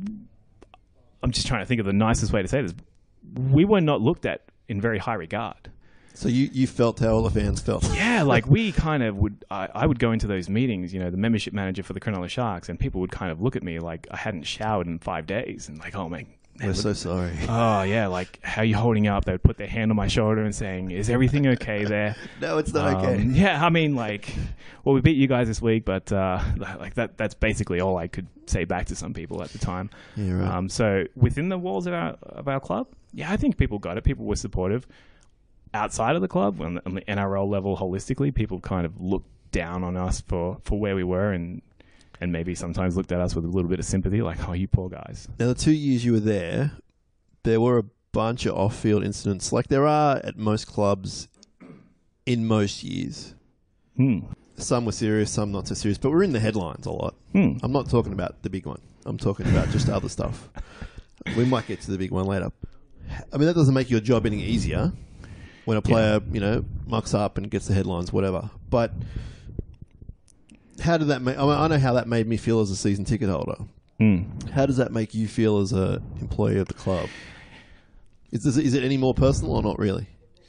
S5: I'm just trying to think of the nicest way to say this. We were not looked at in very high regard.
S2: So you, you felt how all the fans felt.
S5: Yeah, like we kind of would, I, I would go into those meetings, you know, the membership manager for the Cronulla Sharks, and people would kind of look at me like I hadn't showered in five days and like, oh man.
S2: We're so sorry.
S5: Oh yeah, like how are you holding up? They would put their hand on my shoulder and saying, "Is everything okay there?"
S2: No, it's not
S5: Um,
S2: okay.
S5: Yeah, I mean, like, well, we beat you guys this week, but uh, like that—that's basically all I could say back to some people at the time.
S2: Yeah, right.
S5: Um, so within the walls of our of our club, yeah, I think people got it. People were supportive. Outside of the club, on the, on the N R L level, holistically, people kind of looked down on us for, for where we were, and and maybe sometimes looked at us with a little bit of sympathy, like, oh, you poor guys.
S2: Now, the two years you were there, there were a bunch of off-field incidents, like there are at most clubs in most years.
S5: Hmm.
S2: Some were serious, some not so serious, but we're in the headlines a lot.
S5: Hmm.
S2: I'm not talking about the big one. I'm talking about just other stuff. We might get to the big one later. I mean, that doesn't make your job any easier when a player, yeah. you know, mucks up and gets the headlines, whatever. But how did that make... I mean, I know how that made me feel as a season ticket holder.
S5: Hmm.
S2: How does that make you feel as an employee of the club? Is, this, is it any more personal or not really?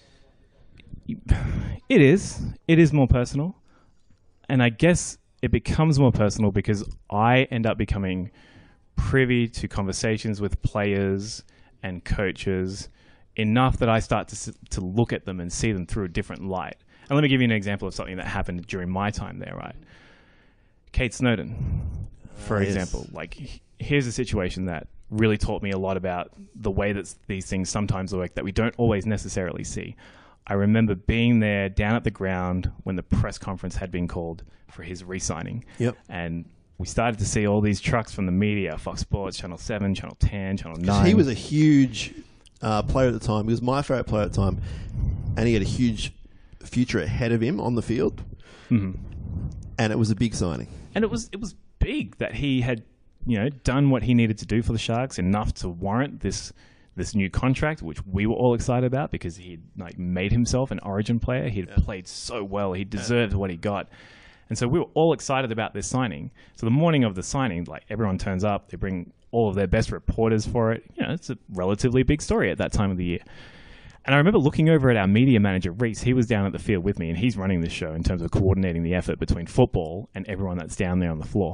S5: It is. It is more personal. And I guess it becomes more personal because I end up becoming privy to conversations with players and coaches enough that I start to to look at them and see them through a different light. And let me give you an example of something that happened during my time there, right? Kate Snowden, for
S2: uh,
S5: example.
S2: Yes.
S5: Like, here's a situation that really taught me a lot about the way that these things sometimes work that we don't always necessarily see. I remember being there down at the ground when the press conference had been called for his re-signing.
S2: Yep.
S5: And we started to see all these trucks from the media, Fox Sports, Channel seven, Channel ten, Channel nine.
S2: He was a huge uh, player at the time. He was my favourite player at the time. And he had a huge future ahead of him on the field.
S5: Mm-hmm.
S2: And it was a big signing.
S5: And it was it was big that he had, you know, done what he needed to do for the Sharks, enough to warrant this this new contract, which we were all excited about because he'd like made himself an Origin player. He'd yeah. played so well. He deserved yeah. what he got. And so we were all excited about this signing. So the morning of the signing, like, everyone turns up. They bring all of their best reporters for it. You know, it's a relatively big story at that time of the year. And I remember looking over at our media manager, Reese. He was down at the field with me, and he's running the show in terms of coordinating the effort between football and everyone that's down there on the floor.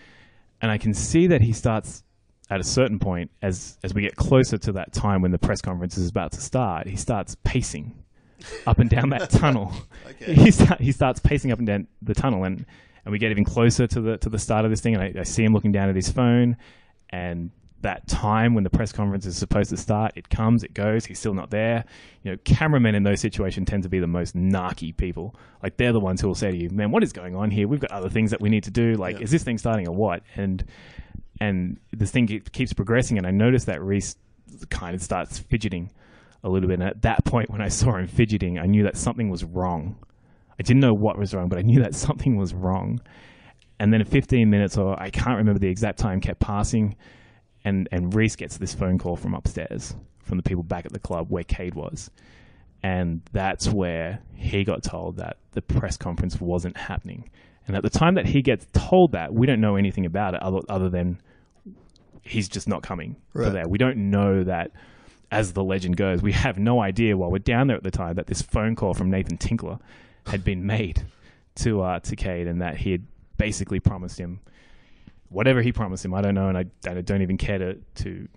S5: And I can see that he starts, at a certain point, as as we get closer to that time when the press conference is about to start, he starts pacing up and down that tunnel. Okay. He, start, he starts pacing up and down the tunnel, and, and we get even closer to the to the start of this thing, and I, I see him looking down at his phone, and that time when the press conference is supposed to start, it comes, it goes, he's still not there. You know, cameramen in those situations tend to be the most narky people. Like, they're the ones who will say to you, man, what is going on here? We've got other things that we need to do. Like, yeah. is this thing starting or what? And and this thing keeps progressing, and I noticed that Reese kind of starts fidgeting a little bit. And at that point, when I saw him fidgeting, I knew that something was wrong. I didn't know what was wrong, but I knew that something was wrong. And then fifteen minutes, or I can't remember the exact time, kept passing. And and Reese gets this phone call from upstairs, from the people back at the club where Cade was. And that's where he got told that the press conference wasn't happening. And at the time that he gets told that, we don't know anything about it other, other than he's just not coming right. for that. We don't know that, as the legend goes, we have no idea while we're down there at the time that this phone call from Nathan Tinkler had been made to uh, to Cade, and that he had basically promised him whatever he promised him. I don't know, and I, I don't even care to, to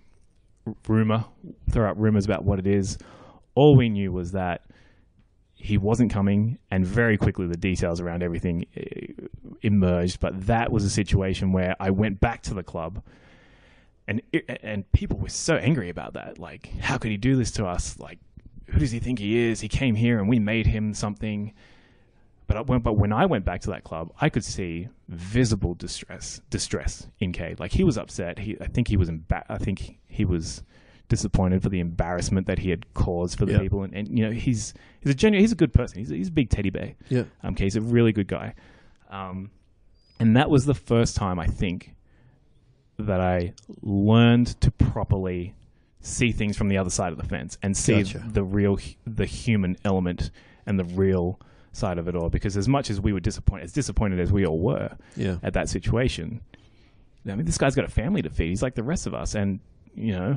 S5: rumor, throw out rumors about what it is. All we knew was that he wasn't coming, and very quickly the details around everything emerged. But that was a situation where I went back to the club, and and people were so angry about that. Like, how could he do this to us? Like, who does he think he is? He came here and we made him something. But I went, but when I went back to that club, I could see visible distress, distress in Cade. Like, he was upset. He, I think he was, emba- I think he was disappointed for the embarrassment that he had caused for the yep. people. And, and you know, he's he's a genuine, he's a good person. He's a, he's a big teddy bear.
S2: Yeah.
S5: Um, okay, he's a really good guy. Um, and that was the first time, I think, that I learned to properly see things from the other side of the fence and see
S2: Gotcha.
S5: the real, the human element and the real side of it all. Because as much as we were disappointed, as disappointed as we all were
S2: yeah.
S5: at that situation, I mean, this guy's got a family to feed. He's like the rest of us. And, you know,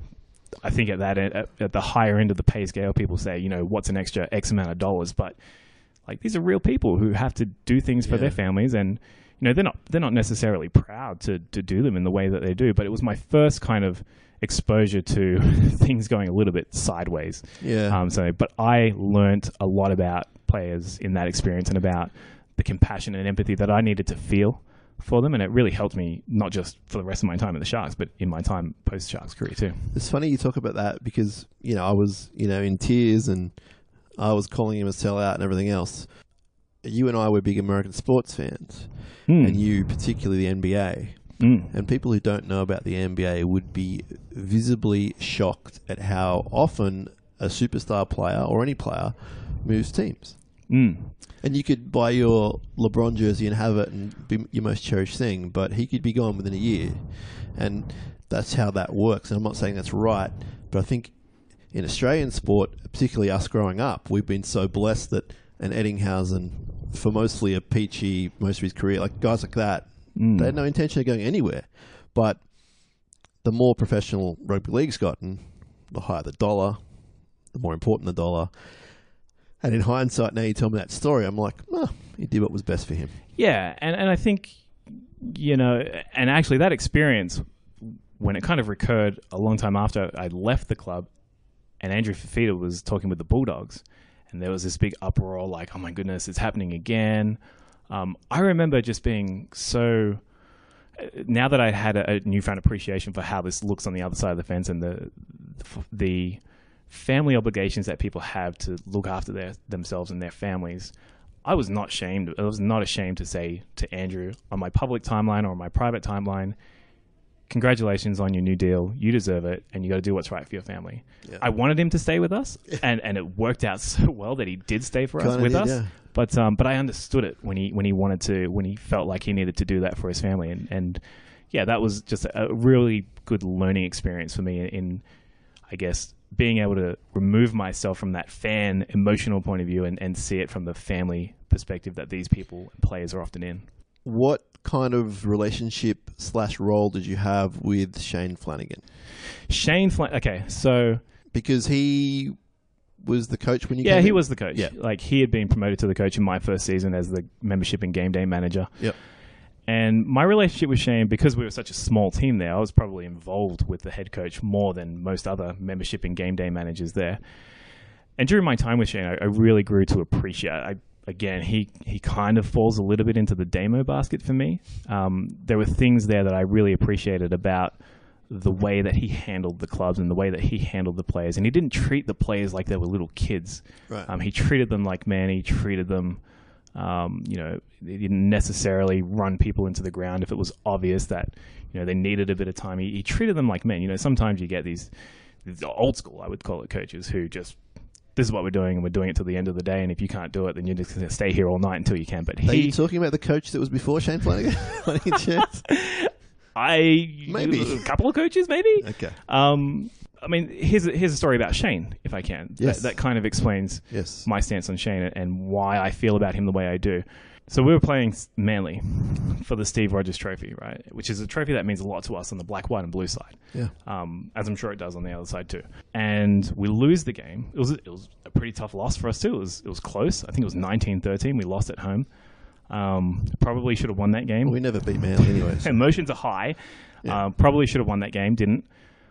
S5: I think at that at, at the higher end of the pay scale, people say, you know, what's an extra X amount of dollars? But like, these are real people who have to do things for yeah. their families, and you know, they're not they're not necessarily proud to to do them in the way that they do. But it was my first kind of exposure to things going a little bit sideways.
S2: Yeah.
S5: Um. So, but I learnt a lot about players in that experience and about the compassion and empathy that I needed to feel for them, and it really helped me not just for the rest of my time at the Sharks, but in my time post Sharks career too.
S2: It's funny you talk about that because, you know, I was, you know, in tears and I was calling him a sellout and everything else. you and I were big American sports fans,
S5: Mm.
S2: and you particularly the N B A.
S5: Mm.
S2: And people who don't know about the N B A would be visibly shocked at how often a superstar player or any player moves teams.
S5: Mm.
S2: And you could buy your LeBron jersey and have it and be your most cherished thing, but he could be gone within a year. And that's how that works. And I'm not saying that's right, but I think in Australian sport, particularly us growing up, we've been so blessed that an Eddinghausen, for mostly a peachy most of his career, like guys like that,
S5: Mm.
S2: they had no intention of going anywhere. But the more professional rugby league's gotten, the higher the dollar, the more important the dollar. And in hindsight, now you tell me that story, I'm like, oh, he did what was best for him.
S5: Yeah, and, and I think, you know, and actually that experience, when it kind of recurred a long time after I left the club, and Andrew Fifita was talking with the Bulldogs, and there was this big uproar like, oh my goodness, it's happening again. Um, I remember just being so... Now that I had a, a newfound appreciation for how this looks on the other side of the fence and the the family obligations that people have to look after their themselves and their families, I was not ashamed. I was not ashamed to say to Andrew on my public timeline or my private timeline, congratulations on your new deal. You deserve it, and you got to do what's right for your family.
S2: Yeah.
S5: I wanted him to stay with us, and, and it worked out so well that he did stay for us
S2: Kinda
S5: with
S2: did,
S5: us.
S2: yeah.
S5: But um, but I understood it when he when he wanted to, when he felt like he needed to do that for his family, and and yeah, that was just a really good learning experience for me in, in I guess, being able to remove myself from that fan emotional point of view and, and see it from the family perspective that these people and players are often in.
S2: What kind of relationship slash role did you have with Shane Flanagan?
S5: Shane Flanagan, okay, so...
S2: Because he was the coach when you
S5: Yeah,
S2: came
S5: he
S2: in?
S5: was the coach.
S2: Yeah.
S5: Like, he had been promoted to the coach in my first season as the membership and game day manager.
S2: Yep.
S5: And my relationship with Shane, because we were such a small team there, I was probably involved with the head coach more than most other membership and game day managers there. And during my time with Shane, I, I really grew to appreciate, I, again, he, he kind of falls a little bit into the Damo basket for me. Um, there were things there that I really appreciated about the way that he handled the clubs and the way that he handled the players. And he didn't treat the players like they were little kids.
S2: Right.
S5: Um, he treated them like men. He treated them... Um, you know, they didn't necessarily run people into the ground if it was obvious that, you know, they needed a bit of time. He, he treated them like men. You know, sometimes you get these, these old school, I would call it, coaches who just, this is what we're doing and we're doing it till the end of the day. And if you can't do it, then you're just going to stay here all night until you can. But
S2: Are
S5: he,
S2: you talking about the coach that was before Shane Flanagan? By any chance?
S5: I,
S2: Maybe.
S5: a couple of coaches, maybe.
S2: Okay.
S5: Um, I mean, here's a, here's a story about Shane, if I can.
S2: Yes.
S5: That, that kind of explains
S2: Yes.
S5: my stance on Shane and why I feel about him the way I do. So we were playing Manly for the Steve Rogers Trophy, right? Which is a trophy that means a lot to us on the black, white, and blue side.
S2: Yeah.
S5: Um, as I'm sure it does on the other side too. And we lose the game. It was it was a pretty tough loss for us too. It was it was close. I think it was nineteen thirteen. We lost at home. Um, probably should have won that game.
S2: Well, we never beat Manly anyway. So.
S5: Emotions are high.
S2: Yeah.
S5: Uh, probably should have won that game. Didn't.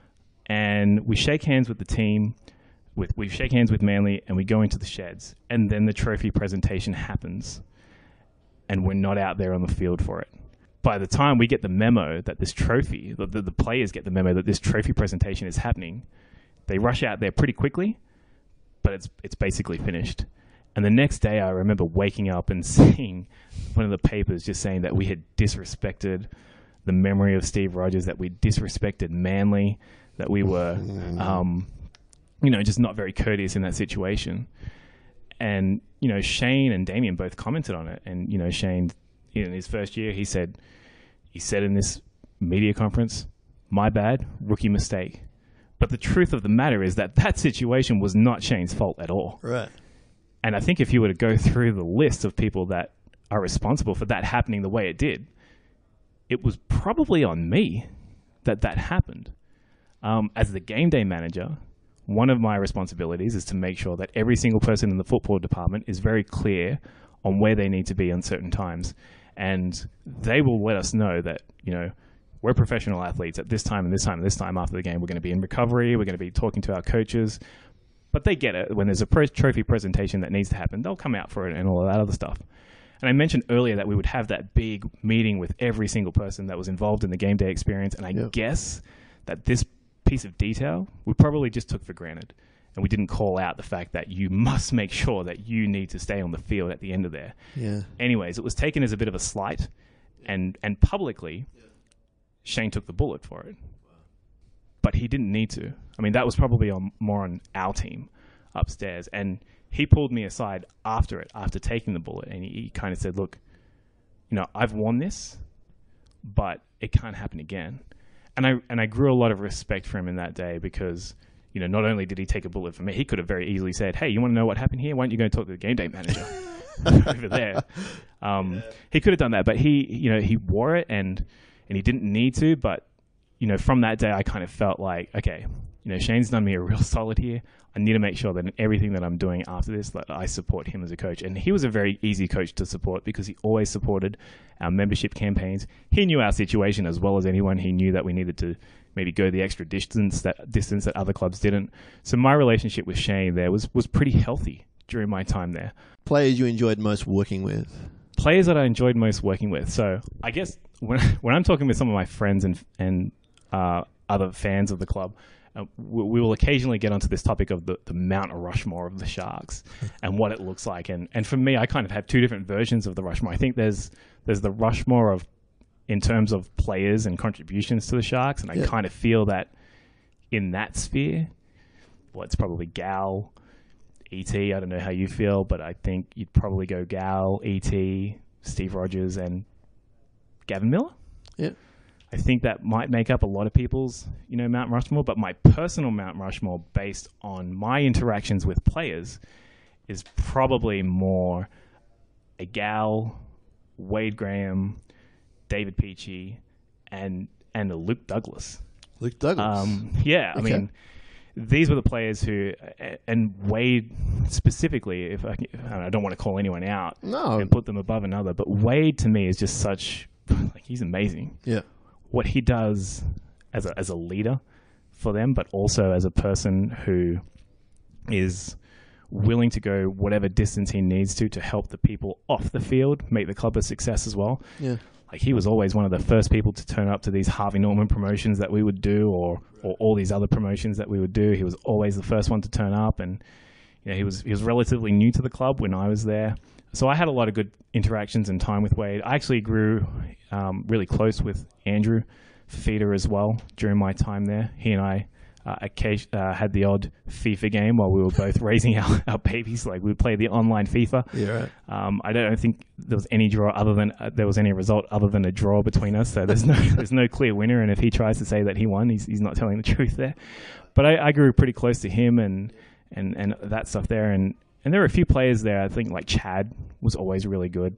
S5: And we shake hands with the team. With we shake hands with Manly, and we go into the sheds. And then the trophy presentation happens, and we're not out there on the field for it. By the time we get the memo that this trophy, the, the, the players get the memo that this trophy presentation is happening, they rush out there pretty quickly, but it's it's basically finished. And the next day, I remember waking up and seeing one of the papers just saying that we had disrespected the memory of Steve Rogers, that we disrespected Manly, that we were, um, you know, just not very courteous in that situation. And, you know, Shane and Damien both commented on it. And, you know, Shane, in his first year, he said, he said in this media conference, my bad, rookie mistake. But the truth of the matter is that that situation was not Shane's fault at all.
S2: Right.
S5: And I think if you were to go through the list of people that are responsible for that happening the way it did, it was probably on me that that happened. Um, as the game day manager, one of my responsibilities is to make sure that every single person in the football department is very clear on where they need to be on certain times. And they will let us know that, you know, we're professional athletes at this time and this time and this time after the game. We're going to be in recovery. We're going to be talking to our coaches. But they get it. When there's a pro- trophy presentation that needs to happen, they'll come out for it and all of that other stuff. And I mentioned earlier that we would have that big meeting with every single person that was involved in the game day experience. And I
S2: Yep.
S5: guess that this piece of detail we probably just took for granted. and we didn't call out the fact that you must make sure that you need to stay on the field at the end of there.
S2: Yeah.
S5: Anyways, it was taken as a bit of a slight, and and publicly, Shane took the bullet for it. But he didn't need to. I mean, that was probably on more on our team upstairs, and he pulled me aside after it, after taking the bullet, and he, he kind of said, "Look, you know, I've won this, but it can't happen again." And I and I grew a lot of respect for him in that day because, you know, not only did he take a bullet for me, he could have very easily said, "Hey, you want to know what happened here? Why don't you go and talk to the game day manager over there?" Um, yeah. He could have done that, but he, you know, he wore it and and he didn't need to. But you know, from that day, I kind of felt like, okay, you know, Shane's done me a real solid here. I need to make sure that in everything that I'm doing after this, that I support him as a coach. And he was a very easy coach to support because he always supported our membership campaigns. He knew our situation as well as anyone. He knew that we needed to maybe go the extra distance that distance that other clubs didn't. So my relationship with Shane there was was pretty healthy during my time there.
S2: Players you enjoyed most working with?
S5: Players that I enjoyed most working with. So I guess when when I'm talking with some of my friends and and uh, other fans of the club, Uh, we, we will occasionally get onto this topic of the, the Mount Rushmore of the Sharks and what it looks like. And, and for me, I kind of have two different versions of the Rushmore. I think there's there's the Rushmore of in terms of players and contributions to the Sharks, and I yeah. kind of feel that in that sphere, well, it's probably Gal, E T. I don't know how you feel, but I think you'd probably go Gal, E T, Steve Rogers, and Gavin Miller.
S2: Yeah.
S5: I think that might make up a lot of people's, you know, Mount Rushmore, but my personal Mount Rushmore based on my interactions with players is probably more a Gal, Wade Graham, David Peachy, and and a Luke Douglas.
S2: Luke Douglas?
S5: Um, yeah, I
S2: okay.
S5: mean, these were the players who, and Wade specifically, if I, I don't want to call anyone out
S2: no.
S5: and put them above another, but Wade to me is just such, like, he's amazing.
S2: Yeah.
S5: What he does as a as a leader for them, but also as a person who is willing to go whatever distance he needs to to help the people off the field make the club a success as well.
S2: Yeah,
S5: like he was always one of the first people to turn up to these Harvey Norman promotions that we would do, or or all these other promotions that we would do. He was always the first one to turn up, and you know he was he was relatively new to the club when I was there. So I had a lot of good interactions and time with Wade. I actually grew um, really close with Andrew Fafita as well during my time there. He and I uh, occasion, uh, had the odd FIFA game while we were both raising our, our babies. Like we would play the online FIFA.
S2: Yeah, right.
S5: Um, I don't think there was any draw other than uh, there was any result other than a draw between us. So there's no there's no clear winner. And if he tries to say that he won, he's he's not telling the truth there. But I, I grew pretty close to him and and and that stuff there. And And there were a few players there, I think, like Chad was always really good.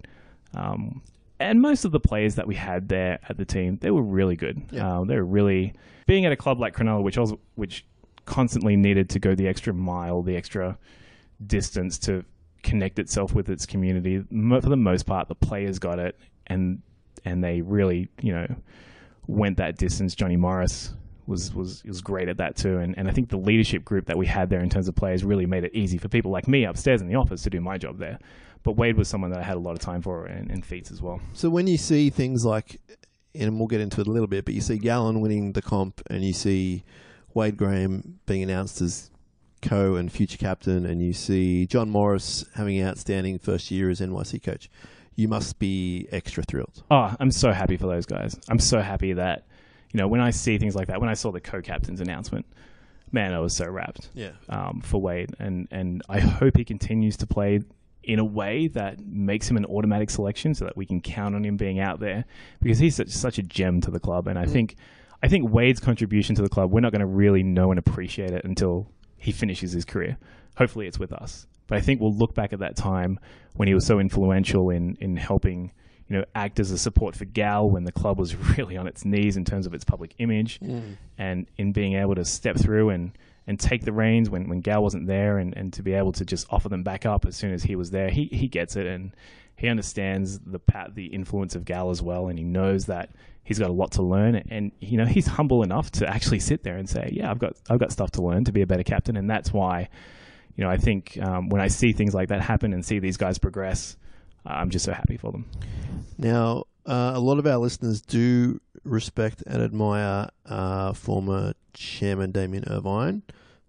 S5: Um, and most of the players that we had there at the team, they were really good.
S2: Yeah.
S5: Uh, they were really... Being at a club like Cronulla, which also, which constantly needed to go the extra mile, the extra distance to connect itself with its community, mo- for the most part, the players got it, and and they really, you know, went that distance. Johnny Morris was was was great at that too, and and I think the leadership group that we had there in terms of players really made it easy for people like me upstairs in the office to do my job there. But Wade was someone that I had a lot of time for, and, and Feats as well.
S2: So when you see things like, and we'll get into it a little bit, but you see Gallen winning the comp, and you see Wade Graham being announced as co and future captain, and you see John Morris having an outstanding first year as N Y C coach, you must be extra thrilled.
S5: Oh, I'm so happy for those guys. I'm so happy that, you know, when I see things like that, when I saw the co-captain's announcement, man, I was so rapt
S2: yeah.
S5: um, for Wade. And, and I hope he continues to play in a way that makes him an automatic selection so that we can count on him being out there, because he's such, such a gem to the club. And I mm. think I think Wade's contribution to the club, we're not going to really know and appreciate it until he finishes his career. Hopefully it's with us. But I think we'll look back at that time when he was so influential in, in helping, you know, act as a support for Gal when the club was really on its knees in terms of its public image, mm. and in being able to step through and, and take the reins when, when Gal wasn't there, and, and to be able to just offer them back up as soon as he was there. He he gets it, and he understands the the influence of Gal as well, and he knows that he's got a lot to learn, and you know he's humble enough to actually sit there and say, yeah, I've got I've got stuff to learn to be a better captain. And that's why, you know, I think um, when I see things like that happen and see these guys progress, uh, I'm just so happy for them.
S2: Now, uh, a lot of our listeners do respect and admire uh, former chairman Damien Irvine.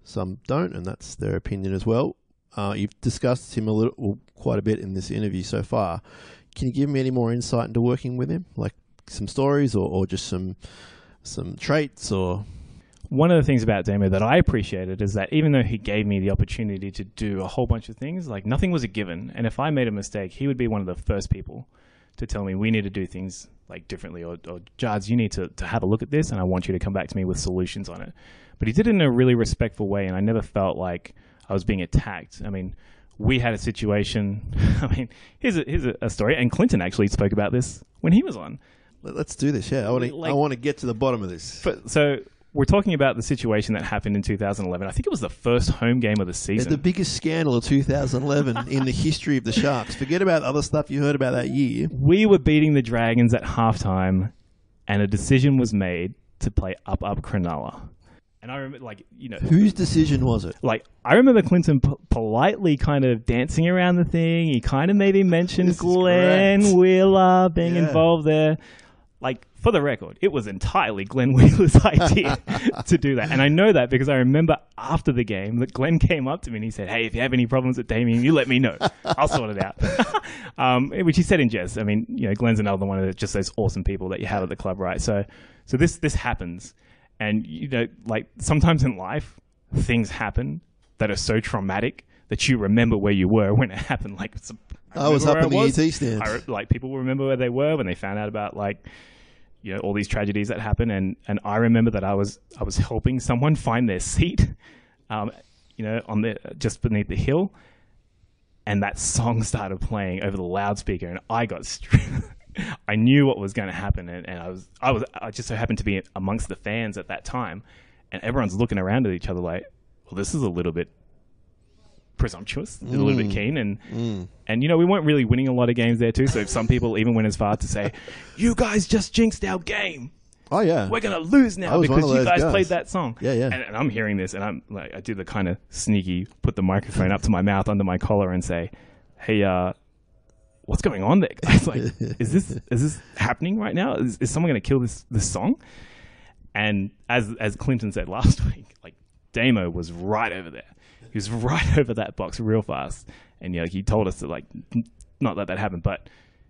S2: some don't, and that's their opinion as well. Uh, you've discussed him a little, well, quite a bit in this interview so far. Can you give me any more insight into working with him, like some stories or, or just some some traits? Or
S5: one of the things about Damo that I appreciated is that even though he gave me the opportunity to do a whole bunch of things, like nothing was a given. And if I made a mistake, he would be one of the first people to tell me we need to do things like differently, or, or Jards, you need to, to have a look at this and I want you to come back to me with solutions on it. But he did it in a really respectful way, and I never felt like I was being attacked. I mean, we had a situation, I mean, here's a, here's a, a story, and Clinton actually spoke about this when he was on.
S2: Let's do this, yeah. I want to
S5: Like-
S2: I want to get to the bottom of this.
S5: But, so we're talking about the situation that happened in two thousand eleven. I think it was the first home game of the
S2: It's
S5: season.
S2: the biggest scandal of two thousand eleven in the history of the Sharks. Forget about other stuff you heard about that year.
S5: We were beating the Dragons at halftime, and a decision was made to play up up Cronulla. And I remember, like, you know,
S2: Whose decision was it?
S5: like I remember Clinton p- politely kind of dancing around the thing. He kind of maybe mentioned
S2: This is
S5: Glenn
S2: correct.
S5: Wheeler being
S2: Yeah.
S5: involved there. Like, for the record, it was entirely Glenn Wheeler's idea to do that. And I know that because I remember after the game that Glenn came up to me and he said, hey, if you have any problems with Damien, you let me know. I'll sort it out. um, which he said in jest. I mean, you know, Glenn's another one of the, just those awesome people that you have at the club, right? So, so this this happens. And, you know, like sometimes in life, things happen that are so traumatic that you remember where you were when it happened. Like, it's-
S2: I was
S5: remember
S2: up in
S5: where I
S2: the
S5: was.
S2: E T stand.
S5: I, re- like people will remember where they were when they found out about like, you know, all these tragedies that happen. And, and I remember that I was I was helping someone find their seat, um, you know, on the just beneath the hill, and that song started playing over the loudspeaker, and I got. St- I knew what was going to happen, and, and I was I was I just so happened to be amongst the fans at that time, and everyone's looking around at each other like, well, this is a little bit presumptuous, a little bit keen, and
S2: Mm.
S5: and you know we weren't really winning a lot of games there too. So some people even went as far to say, "You guys just jinxed our game.
S2: Oh, yeah.
S5: We're gonna lose
S2: I
S5: now
S2: was one
S5: because
S2: of
S5: you
S2: those
S5: guys
S2: guys.
S5: played that song."
S2: Yeah, yeah.
S5: And, and I'm hearing this, and I'm like, I do the kind of sneaky, put the microphone up to my mouth under my collar, and say, "Hey, uh, what's going on there, guys? Like, is this is this happening right now? Is, is someone gonna kill this this song?" And as as Clinton said last week, like Damo was right over there. He was right over that box real fast, and you know he told us to like n- not let that happen, but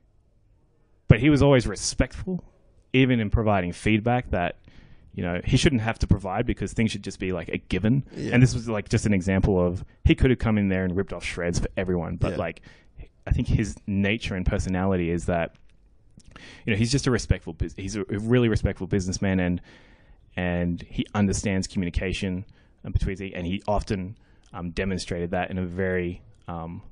S5: but he was always respectful, even in providing feedback that you know he shouldn't have to provide because things should just be like a given.
S2: Yeah.
S5: And this was like just an example of he could have come in there and ripped off shreds for everyone, but
S2: Yeah.
S5: like I think his nature and personality is that you know he's just a respectful bus- he's a really respectful businessman, and and he understands communication um, between the, and he often um, demonstrated that in a very um,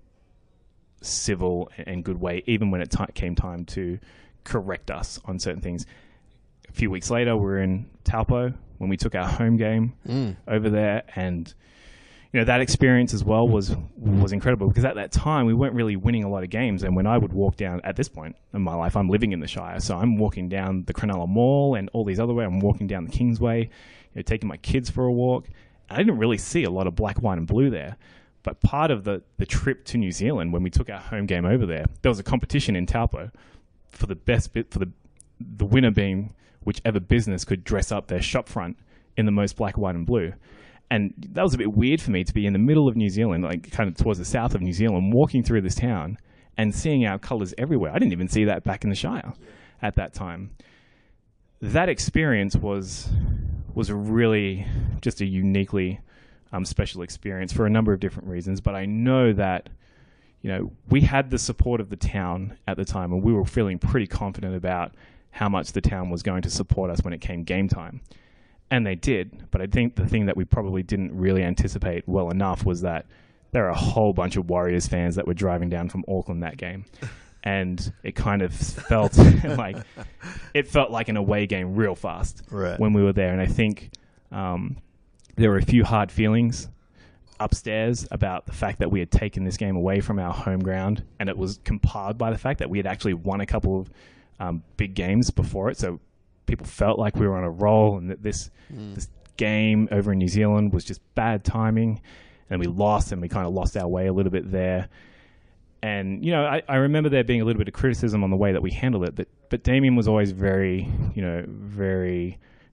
S5: civil and good way, even when it ti came time to correct us on certain things. A few weeks later, we were in Taupo when we took our home game
S2: Mm.
S5: over there, and you know that experience as well was was incredible because at that time we weren't really winning a lot of games. And when I would walk down at this point in my life, I'm living in the Shire, so I'm walking down the Cronulla Mall and all these other way. I'm walking down the Kingsway, you know, taking my kids for a walk. I didn't really see a lot of black, white, and blue there. But part of the the trip to New Zealand, when we took our home game over there, there was a competition in Taupo for the best bit for the the winner being whichever business could dress up their shop front in the most black, white, and blue. And that was a bit weird for me to be in the middle of New Zealand, like kind of towards the south of New Zealand, walking through this town and seeing our colours everywhere. I didn't even see that back in the Shire at that time. That experience was was really just a uniquely um, special experience for a number of different reasons. But I know that, you know, we had the support of the town at the time, and we were feeling pretty confident about how much the town was going to support us when it came game time. And they did, but I think the thing that we probably didn't really anticipate well enough was that there are a whole bunch of Warriors fans that were driving down from Auckland that game. And it kind of felt like it felt like an away game real fast
S2: Right.
S5: when we were there. And I think um, there were a few hard feelings upstairs about the fact that we had taken this game away from our home ground, and it was compiled by the fact that we had actually won a couple of um, big games before it. So people felt like we were on a roll, and that this
S2: Mm.
S5: this game over in New Zealand was just bad timing, and we lost, and we kind of lost our way a little bit there. And you know, I, I remember there being a little bit of criticism on the way that we handled it, but but Damien was always very, you know, very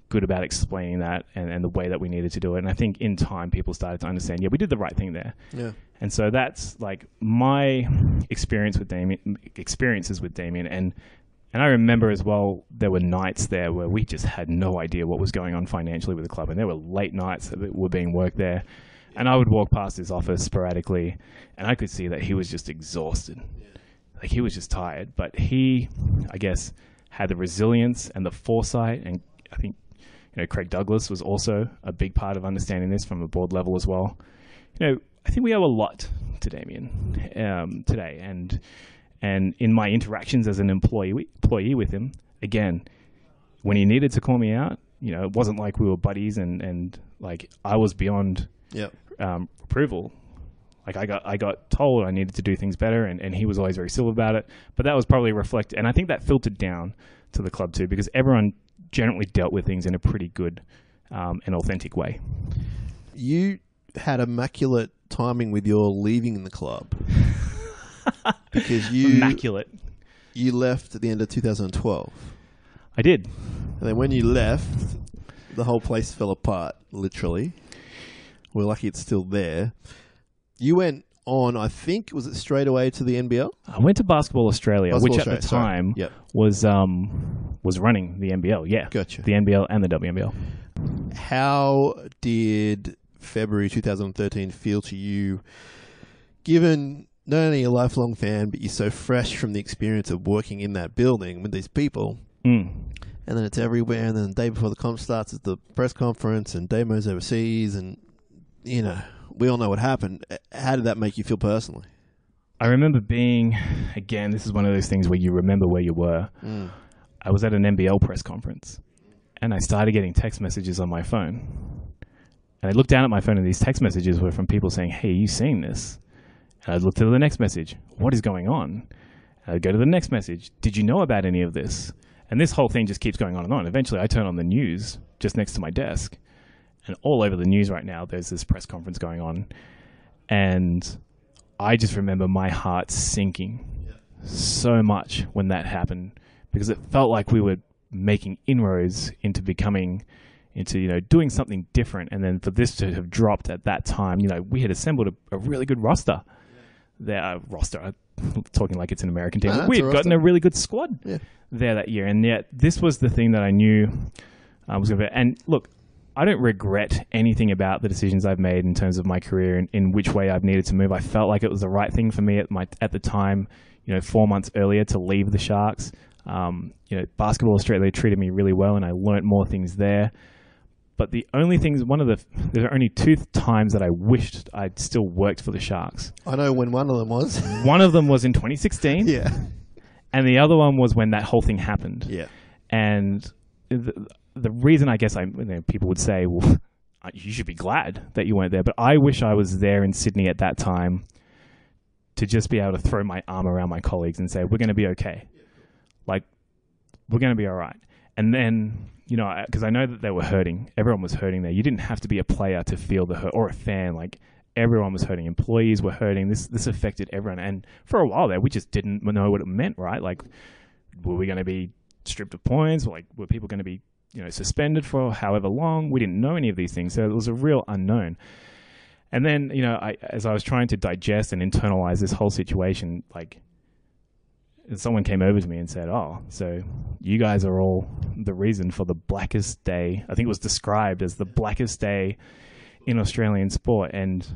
S5: good about explaining that and, and the way that we needed to do it. And I think in time, people started to understand, yeah, we did the right thing there.
S2: Yeah.
S5: And so that's like my experience with Damien, experiences with Damien. And, and I remember as well, there were nights there where we just had no idea what was going on financially with the club. And there were late nights that were being worked there. And I would walk past his office sporadically, and I could see that he was just exhausted. Like, he was just tired. But he, I guess, had the resilience and the foresight. And I think, you know, Craig Douglas was also a big part of understanding this from a board level as well. You know, I think we owe a lot to Damien um, today. And and in my interactions as an employee employee with him, again, when he needed to call me out, you know, it wasn't like we were buddies and, and like I was beyond
S2: Yep.
S5: um, approval. Like I got I got told I needed to do things better, and, and he was always very civil about it. But that was probably reflected, and I think that filtered down to the club too, because everyone generally dealt with things in a pretty good um, and authentic way.
S2: You had immaculate timing with your leaving the club because you
S5: Immaculate.
S2: you left at the end of two thousand twelve,
S5: I did.
S2: and then when you left, the whole place fell apart. Literally, we're lucky it's still there. You went on, I think, was it straight away to the N B L?
S5: I went to Basketball Australia,
S2: Basketball
S5: which
S2: Australia,
S5: at the
S2: sorry.
S5: time
S2: Yep.
S5: was um, was running the N B L. Yeah,
S2: Gotcha.
S5: the N B L and the W N B L.
S2: How did February two thousand thirteen feel to you, given not only a lifelong fan, but you're so fresh from the experience of working in that building with these people,
S5: Mm.
S2: and then it's everywhere, and then the day before the comp starts is the press conference, and Damo's overseas, and, you know, we all know what happened. How did that make you feel personally?
S5: I remember being, again, this is one of those things where you remember where you were.
S2: Mm.
S5: I was at an N B L press conference, and I started getting text messages on my phone. And I looked down at my phone, and these text messages were from people saying, hey, you seen this? And I'd look to the next message. What is going on? And I'd go to the next message. Did you know about any of this? And this whole thing just keeps going on and on. Eventually, I turn on the news just next to my desk. And all over the news right now, there's this press conference going on. And I just remember my heart sinking so much when that happened, because it felt like we were making inroads into becoming, into, you know, doing something different. And then for this to have dropped at that time, you know, we had assembled a, a really good roster. There, uh, roster, I'm talking like it's an American team.
S2: No,
S5: we
S2: it's
S5: had
S2: a
S5: gotten
S2: roster.
S5: a really good squad
S2: Yeah.
S5: there that year. And yet this was the thing that I knew I was going to. And look, I don't regret anything about the decisions I've made in terms of my career and in which way I've needed to move. I felt like it was the right thing for me at my at the time, you know, four months earlier to leave the Sharks. Um, you know, Basketball Australia treated me really well, and I learnt more things there. But the only things, one of the, there are only two times that I wished I'd still worked for the Sharks.
S2: I know when one of them was.
S5: One of them was in twenty sixteen,
S2: Yeah.
S5: and the other one was when that whole thing happened.
S2: Yeah.
S5: And the, the reason, I guess, I you know, people would say, well, you should be glad that you weren't there. But I wish I was there in Sydney at that time to just be able to throw my arm around my colleagues and say, we're going to be okay. Like, we're going to be all right. And then, you know, because I know that they were hurting. Everyone was hurting there. You didn't have to be a player to feel the hurt, or a fan. Like, everyone was hurting. Employees were hurting. This this affected everyone. And for a while there, we just didn't know what it meant, right? Like, were we going to be stripped of points? Like, were people going to be, you know, suspended for however long? We didn't know any of these things. So it was a real unknown. And then, you know, I, as I was trying to digest and internalize this whole situation, like, someone came over to me and said, oh, so you guys are all the reason for the blackest day. I think it was described as the blackest day in Australian sport. And,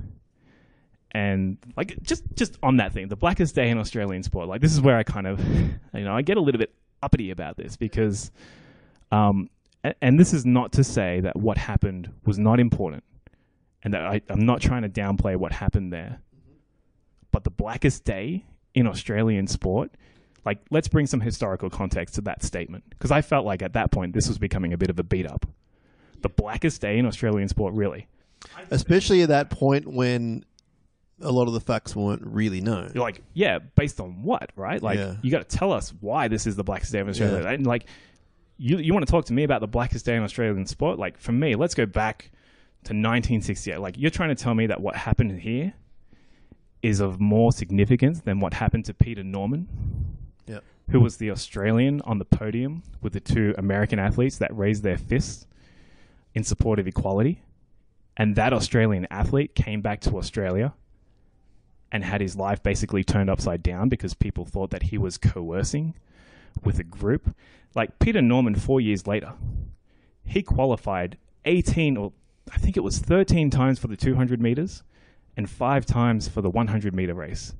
S5: and like, just, just on that thing, the blackest day in Australian sport, like, this is where I kind of, you know, I get a little bit uppity about this because, um, and, and this is not to say that what happened was not important and that I, I'm not trying to downplay what happened there, but the blackest day in Australian sport, like, let's bring some historical context to that statement, because I felt like at that point this was becoming a bit of a beat up. The blackest day in Australian sport, really.
S2: Especially at that point when a lot of the facts weren't really known.
S5: You're like, yeah, based on what, right? Like,
S2: Yeah.
S5: you got to tell us why this is the blackest day in Australia.
S2: Yeah.
S5: And like, you you want to talk to me about the blackest day in Australian sport? Like, for me, let's go back to nineteen sixty-eight. Like, you're trying to tell me that what happened here is of more significance than what happened to Peter Norman,
S2: Yep.
S5: who was the Australian on the podium with the two American athletes that raised their fists in support of equality. And that Australian athlete came back to Australia and had his life basically turned upside down because people thought that he was coercing with a group. Like Peter Norman, four years later, he qualified eighteen or I think it was thirteen times for the two hundred meters and five times for the one hundred meter race.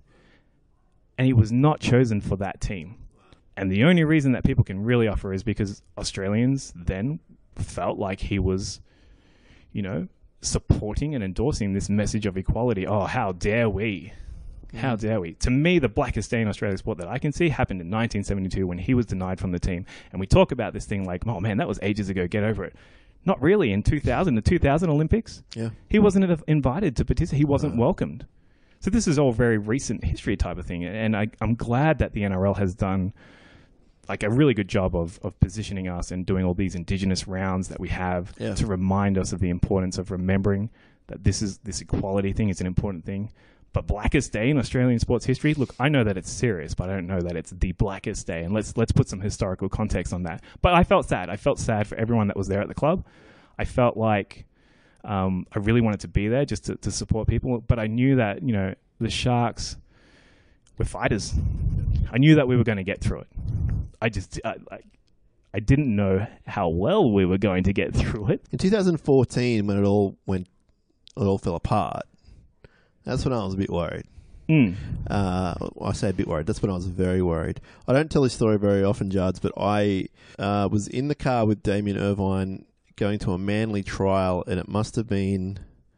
S5: And he was not chosen for that team. And the only reason that people can really offer is because Australians then felt like he was, you know, supporting and endorsing this message of equality. Oh, how dare we? How dare we? To me, the blackest day in Australian sport that I can see happened in nineteen seventy-two when he was denied from the team. And we talk about this thing like, oh man, that was ages ago, get over it. Not really. In two thousand, the two thousand Olympics,
S2: yeah,
S5: he wasn't invited to participate. He wasn't no. welcomed. So this is all very recent history type of thing. And I, I'm glad that the N R L has done like a really good job of, of positioning us and doing all these Indigenous rounds that we have
S2: yeah.
S5: to remind us of the importance of remembering that this is this equality thing is an important thing. But blackest day in Australian sports history, look, I know that it's serious, but I don't know that it's the blackest day. And let's let's put some historical context on that. But I felt sad. I felt sad for everyone that was there at the club. I felt like um, I really wanted to be there just to, to support people. But I knew that, you know, the Sharks were fighters. I knew that we were going to get through it. I just, I, I, I didn't know how well we were going to get through it.
S2: In two thousand fourteen, when it all went, it all fell apart, that's when I was a bit worried.
S5: Mm.
S2: Uh, I say a bit worried. That's when I was very worried. I don't tell this story very often, Jards, but I uh, was in the car with Damien Irvine going to a Manly trial, and it must have been,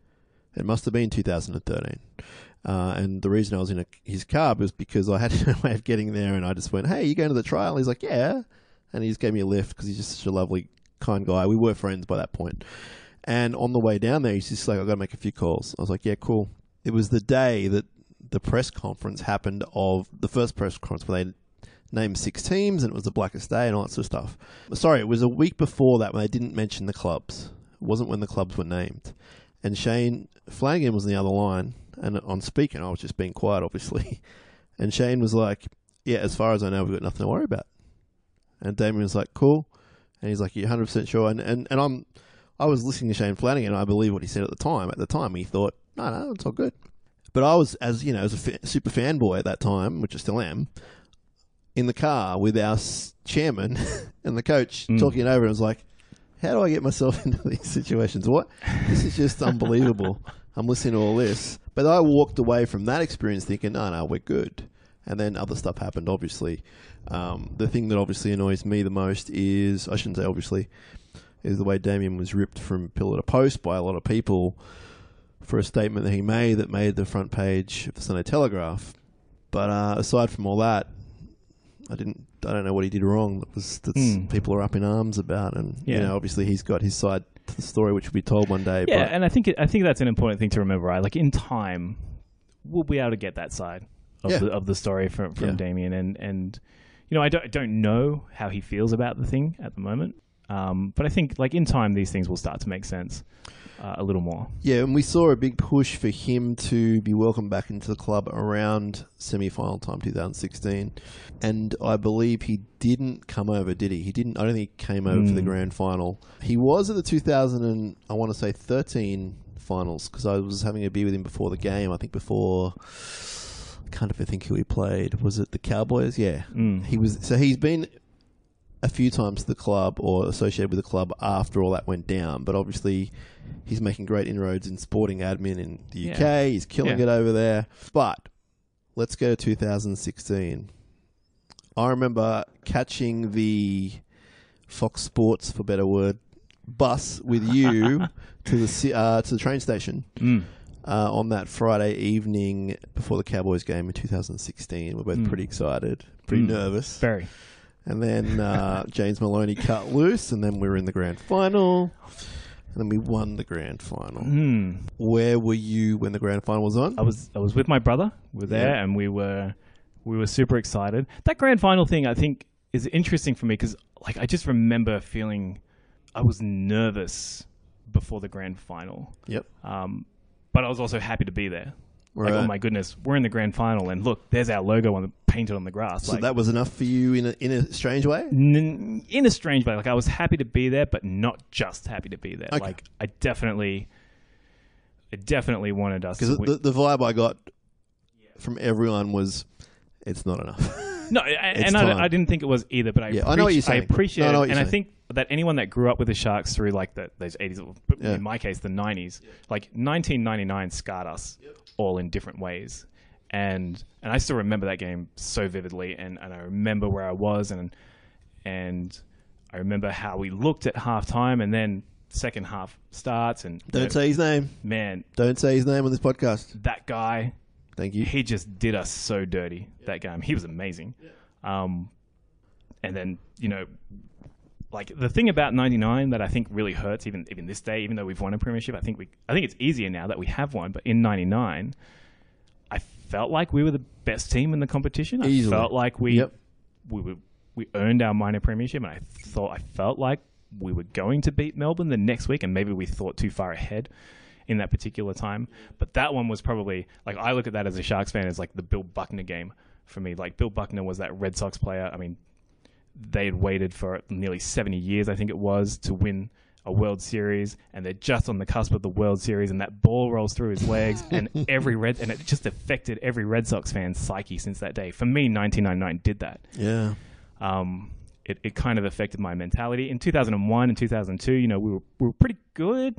S2: it must have been two thousand thirteen. Uh, and the reason I was in a, his car was because I had no way of getting there, and I just went, hey, you going to the trial? He's like, yeah. And he just gave me a lift because he's just such a lovely, kind guy. We were friends by that point. And on the way down there, he's just like, I've got to make a few calls. I was like, yeah, cool. It was the day that the press conference happened of the first press conference where they named six teams, and it was the blackest day and all that sort of stuff. Sorry, it was a week before that when they didn't mention the clubs. It wasn't when the clubs were named. And Shane Flanagan was on the other line, and on speaking, I was just being quiet, obviously. And Shane was like, yeah, as far as I know, we've got nothing to worry about. And Damien was like, cool. And he's like, you're one hundred percent sure? And, and, and I'm, I was listening to Shane Flanagan, and I believe what he said at the time. At the time, he thought, no, no, it's all good. But I was, as you know, as a fa- super fanboy at that time, which I still am, in the car with our s- chairman and the coach mm. talking it over, and I was like, how do I get myself into these situations? What? This is just unbelievable. I'm listening to all this. But I walked away from that experience thinking, no, no, we're good. And then other stuff happened, obviously. Um, the thing that obviously annoys me the most is, I shouldn't say obviously, is the way Damien was ripped from pillar to post by a lot of people for a statement that he made that made the front page of the Sunday Telegraph. But uh, aside from all that, I didn't. I don't know what he did wrong. That was that mm. people are up in arms about, and yeah. you know, obviously he's got his side to the story, which will be told one day.
S5: Yeah,
S2: but
S5: and I think it, I think that's an important thing to remember, right? Like in time, we'll be able to get that side of
S2: yeah.
S5: the of the story from from
S2: yeah.
S5: Damien, and and you know, I don't I don't know how he feels about the thing at the moment, um, but I think like in time, these things will start to make sense. Uh, a little more.
S2: Yeah, and we saw a big push for him to be welcomed back into the club around semi-final time two thousand sixteen. And I believe he didn't come over, did he? He didn't. I don't think he came over mm. for the grand final. He was at the two thousand and I want to say thirteen finals, because I was having a beer with him before the game. I think before, I can't even think who he played. Was it the Cowboys? Yeah.
S5: Mm.
S2: He was. So he's been a few times to the club or associated with the club after all that went down, but obviously he's making great inroads in sporting admin in the U K. Yeah. He's killing yeah. it over there. But let's go to two thousand sixteen. I remember catching the Fox Sports, for better word, bus with you to the uh, to the train station
S5: mm.
S2: uh, on that Friday evening before the Cowboys game in two thousand sixteen. We're both mm. pretty excited, pretty mm. nervous.
S5: Very.
S2: And then uh, James Maloney cut loose, and then we were in the grand final. And then we won the grand final.
S5: Mm.
S2: Where were you when the grand final was on?
S5: I was I was with my brother. We were there, yeah. and we were we were super excited. That grand final thing, I think, is interesting for me because, like, I just remember feeling I was nervous before the grand final.
S2: Yep.
S5: Um, but I was also happy to be there. Like,
S2: Right.
S5: oh my goodness, we're in the grand final, and look, there's our logo on the, painted on the grass.
S2: So
S5: like,
S2: that was enough for you in a, in a strange way?
S5: n- in a strange way. Like, I was happy to be there, but not just happy to be there.
S2: Okay.
S5: Like, I definitely, I definitely wanted us to
S2: Because
S5: win.
S2: the, the vibe I got from everyone was, it's not enough.
S5: No, I, and
S2: time.
S5: I, I didn't think it was either, but I,
S2: Yeah, I know what
S5: appreci-
S2: you're saying.
S5: I appreciate
S2: No, I know
S5: it.
S2: what you're
S5: And I
S2: saying.
S5: think that anyone that grew up with the Sharks through like the, those eighties, but
S2: Yeah.
S5: in my case, the nineties, like nineteen ninety-nine scarred us all in different ways. And and I still remember that game so vividly, and, and I remember where I was, and and I remember how we looked at halftime, and then second half starts, and you know,
S2: Don't say his name.
S5: man,
S2: Don't say his name on this podcast.
S5: that guy,
S2: Thank you.
S5: he just did us so dirty that game. He was amazing. Um, and then, you know, like the thing about ninety-nine that I think really hurts even even this day, even though we've won a premiership, I think we I think it's easier now that we have one. But in ninety-nine, I felt like we were the best team in the competition. I
S2: Easily.
S5: felt like we
S2: Yep.
S5: we were we earned our minor premiership, and I thought I felt like we were going to beat Melbourne the next week, and maybe we thought too far ahead in that particular time. But that one was probably, like, I look at that as a Sharks fan as like the Bill Buckner game for me. Like, Bill Buckner was that Red Sox player. I mean, they had waited for nearly seventy years, I think it was, to win a World Series, and they're just on the cusp of the World Series, and that ball rolls through his legs, and every red and it just affected every Red Sox fan's psyche since that day. For me, nineteen ninety-nine did that.
S2: Yeah.
S5: Um, it, it kind of affected my mentality. In two thousand one and two thousand two, you know, we were we were pretty good.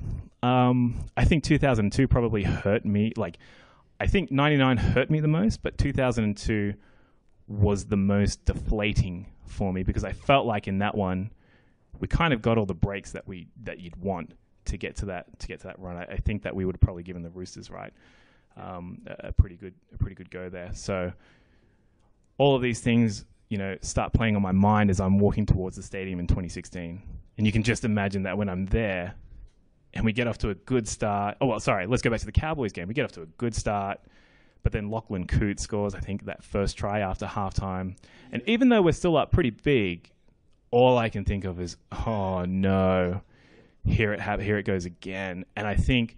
S5: Um, I think two thousand two probably hurt me. Like, I think ninety-nine hurt me the most, but two thousand two was the most deflating for me, because I felt like in that one we kind of got all the breaks that we that you'd want to get to that to get to that run. I, I think that we would have probably given the Roosters right um, a, a pretty good a pretty good go there. So all of these things, you know, start playing on my mind as I'm walking towards the stadium in twenty sixteen. And you can just imagine that when I'm there and we get off to a good start. Oh, well, sorry, let's go back to the Cowboys game. We get off to a good start, but then Lachlan Coote scores, I think, that first try after halftime. And even though we're still up pretty big, all I can think of is, oh, no, here it ha- here it goes again. And I think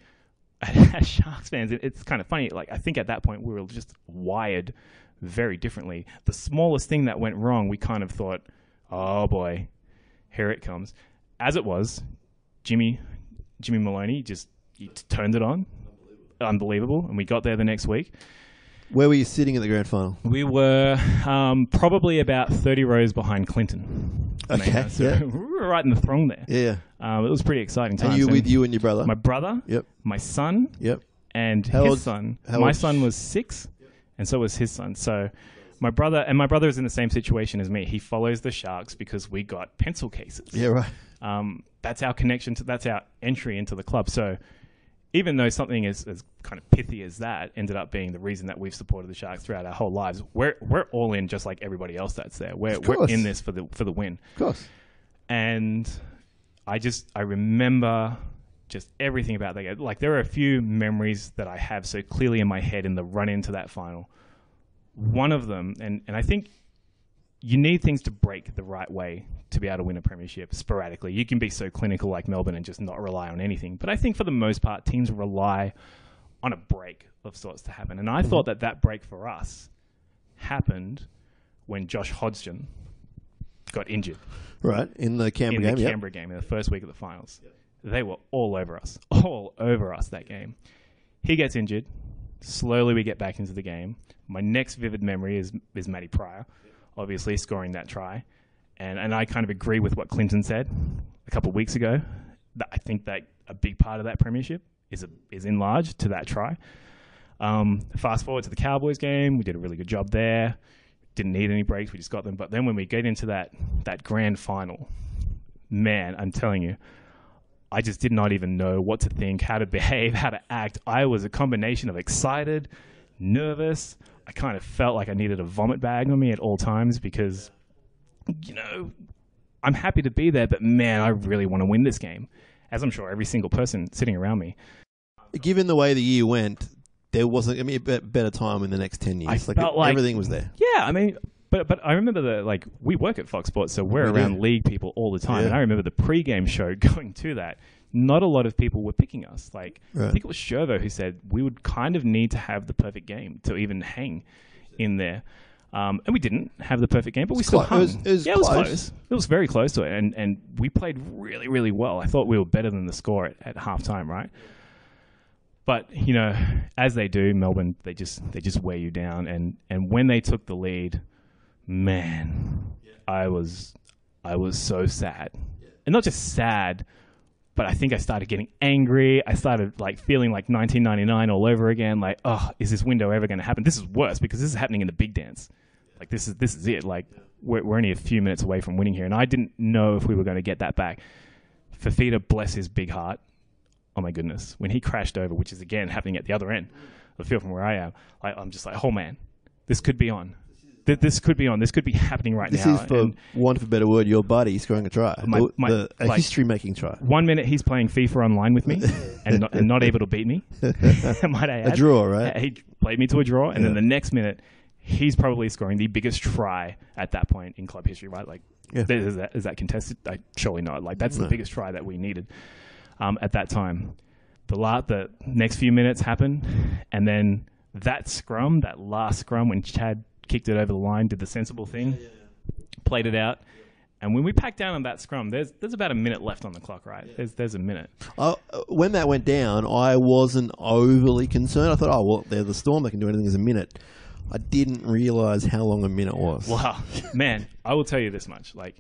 S5: as Sharks fans, it- it's kind of funny. Like, I think at that point we were just wired very differently. The smallest thing that went wrong, we kind of thought, oh boy, here it comes. As it was, Jimmy Jimmy Maloney just he t- turned it on. Unbelievable. And we got there the next week.
S2: Where were you sitting at the grand final?
S5: We were um, probably about thirty rows behind Clinton.
S2: Okay,
S5: So
S2: yeah.
S5: we were right in the throng there.
S2: Yeah.
S5: Um, it was pretty exciting times.
S2: And you
S5: And
S2: with you and your brother?
S5: my brother,
S2: Yep.
S5: my son,
S2: Yep.
S5: and
S2: How
S5: his
S2: old-
S5: son.
S2: how
S5: My
S2: old-
S5: son was six, and so was his son. So my brother, and my brother is in the same situation as me. He follows the Sharks because we got pencil cases.
S2: Yeah, right.
S5: Um, that's our connection to, that's our entry into the club. So even though something as, as kind of pithy as that ended up being the reason that we've supported the Sharks throughout our whole lives, we're we're all in just like everybody else that's there. We're
S2: Of
S5: we're
S2: course.
S5: in this for the for the win.
S2: Of course.
S5: And I just I remember just everything about that game. Like, there are a few memories that I have so clearly in my head in the run into that final. One of them, and, and I think you need things to break the right way to be able to win a premiership sporadically. You can be so clinical like Melbourne and just not rely on anything. But I think for the most part, teams rely on a break of sorts to happen. And I mm-hmm. thought that that break for us happened when Josh Hodgson got injured.
S2: Right. In the Canberra
S5: in
S2: game,
S5: the
S2: yep.
S5: Canberra game in the first week of the finals. Yep. They were all over us. All over us that game. He gets injured. Slowly we get back into the game. My next vivid memory is is Matty Pryor, obviously scoring that try. And and I kind of agree with what Clinton said a couple of weeks ago. That I think that a big part of that premiership is a, is enlarged to that try. Um, fast forward to the Cowboys game. We did a really good job there. Didn't need any breaks. We just got them. But then when we get into that that grand final, man, I'm telling you, I just did not even know what to think, how to behave, how to act. I was a combination of excited, nervous. I kind of felt like I needed a vomit bag on me at all times because, you know, I'm happy to be there, but man, I really want to win this game, as I'm sure every single person sitting around me.
S2: Given the way the year went, there wasn't I mean, a bit better time in the next ten years.
S5: I
S2: like,
S5: felt like-
S2: everything was there.
S5: Yeah, I mean, but but I remember the like we work at Fox Sports, so we're
S2: We
S5: around
S2: do.
S5: league people all the time,
S2: Yeah.
S5: and I remember the pre-game show going to that. not a lot of people were picking us. Like,
S2: Right.
S5: I think it was Shervo who said we would kind of need to have the perfect game to even hang in there. Um, and we didn't have the perfect game, but we still
S2: close.
S5: hung.
S2: It was- it was
S5: yeah, it was
S2: close.
S5: close. It was very close to it. And, and we played really, really well. I thought we were better than the score at, at halftime, right? But, you know, as they do, Melbourne, they just they just wear you down. And, and when they took the lead, man, I was I was so sad. And not just sad, but I think I started getting angry. I started like feeling like nineteen ninety-nine all over again. Like, oh, is this window ever going to happen? This is worse because this is happening in the big dance. Like, this is this is it. Like, we're, we're only a few minutes away from winning here. And I didn't know if we were going to get that back. Fafita, bless his big heart. Oh, my goodness. When he crashed over, which is, again, happening at the other end of the field from where I am, like, I'm just like, oh, man, this could be on. Th- This could be on. This could be happening right
S2: This
S5: now.
S2: is, for
S5: And
S2: want of a better word, your buddy scoring a try.
S5: My-
S2: The-
S5: my-
S2: the- a
S5: like-
S2: history-making try.
S5: one minute he's playing FIFA online with me and not, and not able to beat me. Might I
S2: A
S5: add.
S2: draw, right?
S5: He played me to a draw, and then
S2: Yeah.
S5: the next minute he's probably scoring the biggest try at that point in club history, right? Like,
S2: Yeah.
S5: there- is that, is that contested? I, surely not. Like, that's
S2: No.
S5: the biggest try that we needed um, at that time. The, la- the next few minutes happen, and then that scrum, that last scrum when Chad kicked it over the line, did the sensible thing, played it out. And when we packed down on that scrum, there's there's about a minute left on the clock, right? There's there's a minute.
S2: Uh, when that went down, I wasn't overly concerned. I thought, oh, well, they're the Storm. They can do anything as a minute. I didn't realise how long a minute was.
S5: Wow, man, I will tell you this much. Like,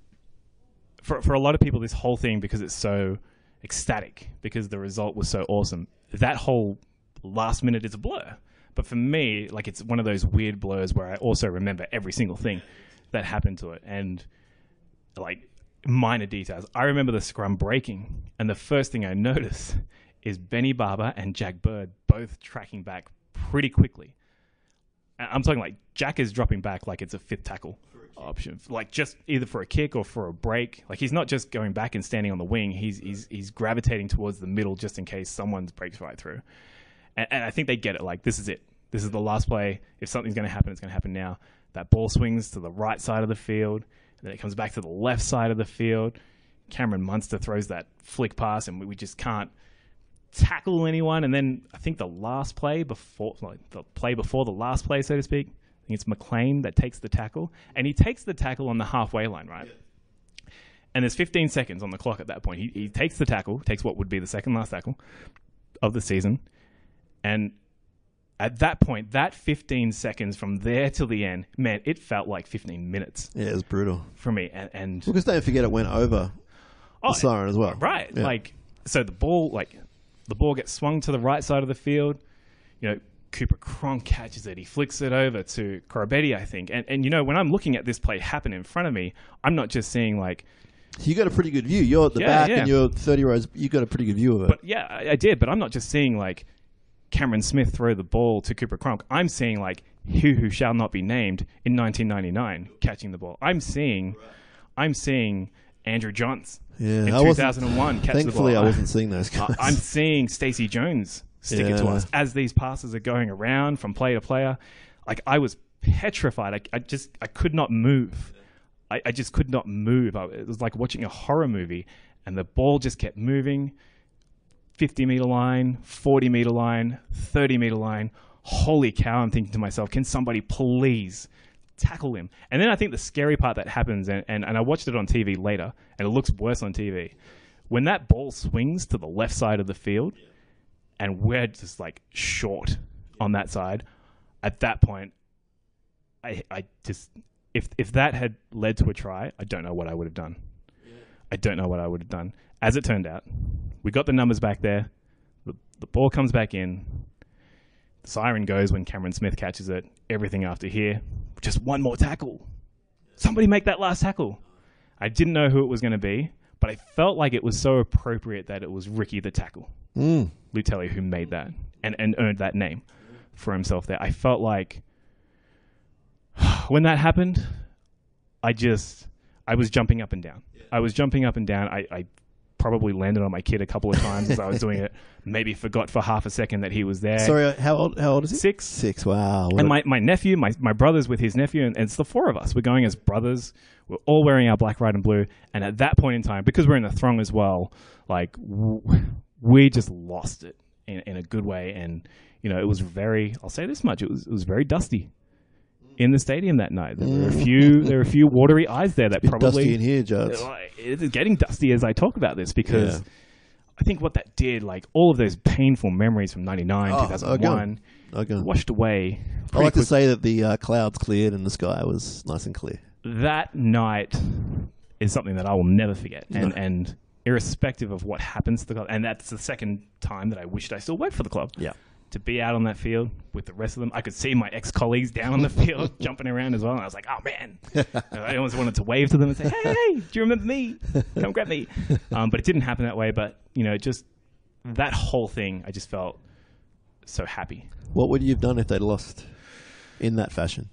S5: for for a lot of people, this whole thing, because it's so ecstatic, because the result was so awesome, that whole last minute is a blur. But for me, like, it's one of those weird blurs where I also remember every single thing that happened to it. And, like, minor details. I remember the scrum breaking, and the first thing I notice is Benny Barber and Jack Bird both tracking back pretty quickly. I'm talking like Jack is dropping back like it's a fifth tackle option, like just either for a kick or for a break. Like, he's not just going back and standing on the wing. He's he's he's gravitating towards the middle just in case someone breaks right through. And, and I think they get it. Like, this is it. This is the last play. If something's going to happen, it's going to happen now. That ball swings to the right side of the field, and then it comes back to the left side of the field. Cameron Munster throws that flick pass, and we, we just can't tackle anyone. And then I think the last play before, like the play before the last play, so to speak, I think it's McLean that takes the tackle, and he takes the tackle on the halfway line, right? Yeah. And there's fifteen seconds on the clock at that point. He, he takes the tackle, takes what would be the second last tackle of the season, and at that point, that fifteen seconds from there till the end, man, it felt like fifteen minutes
S2: Yeah, it was brutal.
S5: for me. And, and
S2: Because don't forget it went over
S5: oh,
S2: the siren as well.
S5: right,
S2: Yeah.
S5: like, so the ball, like the ball gets swung to the right side of the field. You know, Cooper Cronk catches it. He flicks it over to Corabetti, I think. And and you know, when I'm looking at this play happen in front of me, I'm not just seeing like,
S2: So you got a pretty good view. You're at the
S5: Yeah,
S2: back
S5: yeah.
S2: and you're thirty rows. You got a pretty good view of it.
S5: but yeah, I, I did. But I'm not just seeing like Cameron Smith throw the ball to Cooper Cronk. I'm seeing like he who shall not be named in nineteen ninety-nine catching the ball. I'm seeing, I'm seeing Andrew Johns
S2: yeah,
S5: in
S2: I
S5: two
S2: wasn't-
S5: thousand one catch the ball.
S2: Thankfully, I wasn't seeing those guys.
S5: I- I'm seeing Stacey Jones stick it to
S2: Yeah.
S5: us as these passes are going around from player to player. Like, I was petrified. I, I just I could not move. I, I just could not move. I, it was like watching a horror movie, and the ball just kept moving. fifty meter line, forty meter line, thirty meter line. Holy cow! I'm thinking to myself, can somebody please tackle him? And then I think the scary part that happens, and, and, and I watched it on T V later, and it looks worse on T V. When that ball swings to the left side of the field, and we're just like short on that side, at that point, I I just if if that had led to a try, I don't know what I would have done. I don't know what I would have done. As it turned out, we got the numbers back there. The, the ball comes back in. The siren goes when Cameron Smith catches it. Everything after here, just one more tackle. Somebody make that last tackle. I didn't know who it was going to be, but I felt like it was so appropriate that it was Ricky the tackle,
S2: Mm.
S5: Lutelli, who made that and, and earned that name for himself there. I felt like when that happened, I just, I was jumping up and down. I was jumping up and down. I, I probably landed on my kid a couple of times as I was doing it. Maybe forgot for half a second that he was there.
S2: Sorry, how old? How old is he?
S5: Six.
S2: Six. Wow. What
S5: And
S2: a-
S5: my, my nephew, my, my brother's with his nephew, and, and it's the four of us. We're going as brothers. We're all wearing our black, white, and blue. And at that point in time, because we're in the throng as well, like, w- we just lost it in, in a good way. And, you know, it was very, I'll say this much, it was it was very dusty in the stadium that night. There were a few, there were a few watery eyes there that
S2: bit
S5: probably...
S2: dusty in here, Judge.
S5: It's getting dusty as I talk about this because...
S2: Yeah.
S5: I think what that did, like all of those painful memories from ninety-nine,
S2: Oh,
S5: two thousand one,
S2: Okay.
S5: washed away.
S2: I
S5: pretty
S2: like to
S5: quick.
S2: say that the uh, clouds cleared and the sky was nice and clear.
S5: That night is something that I will never forget. And,
S2: No.
S5: and irrespective of what happens to the club, and that's the second time that I wished I still worked for the club.
S2: Yeah.
S5: To be out on that field with the rest of them. I could see my ex-colleagues down on the field jumping around as well. And I was like, oh, man. And I almost wanted to wave to them and say, hey, hey, do you remember me? Come grab me. Um, but it didn't happen that way. But, you know, just that whole thing, I just felt so happy.
S2: What would you have done if they'd lost in that fashion?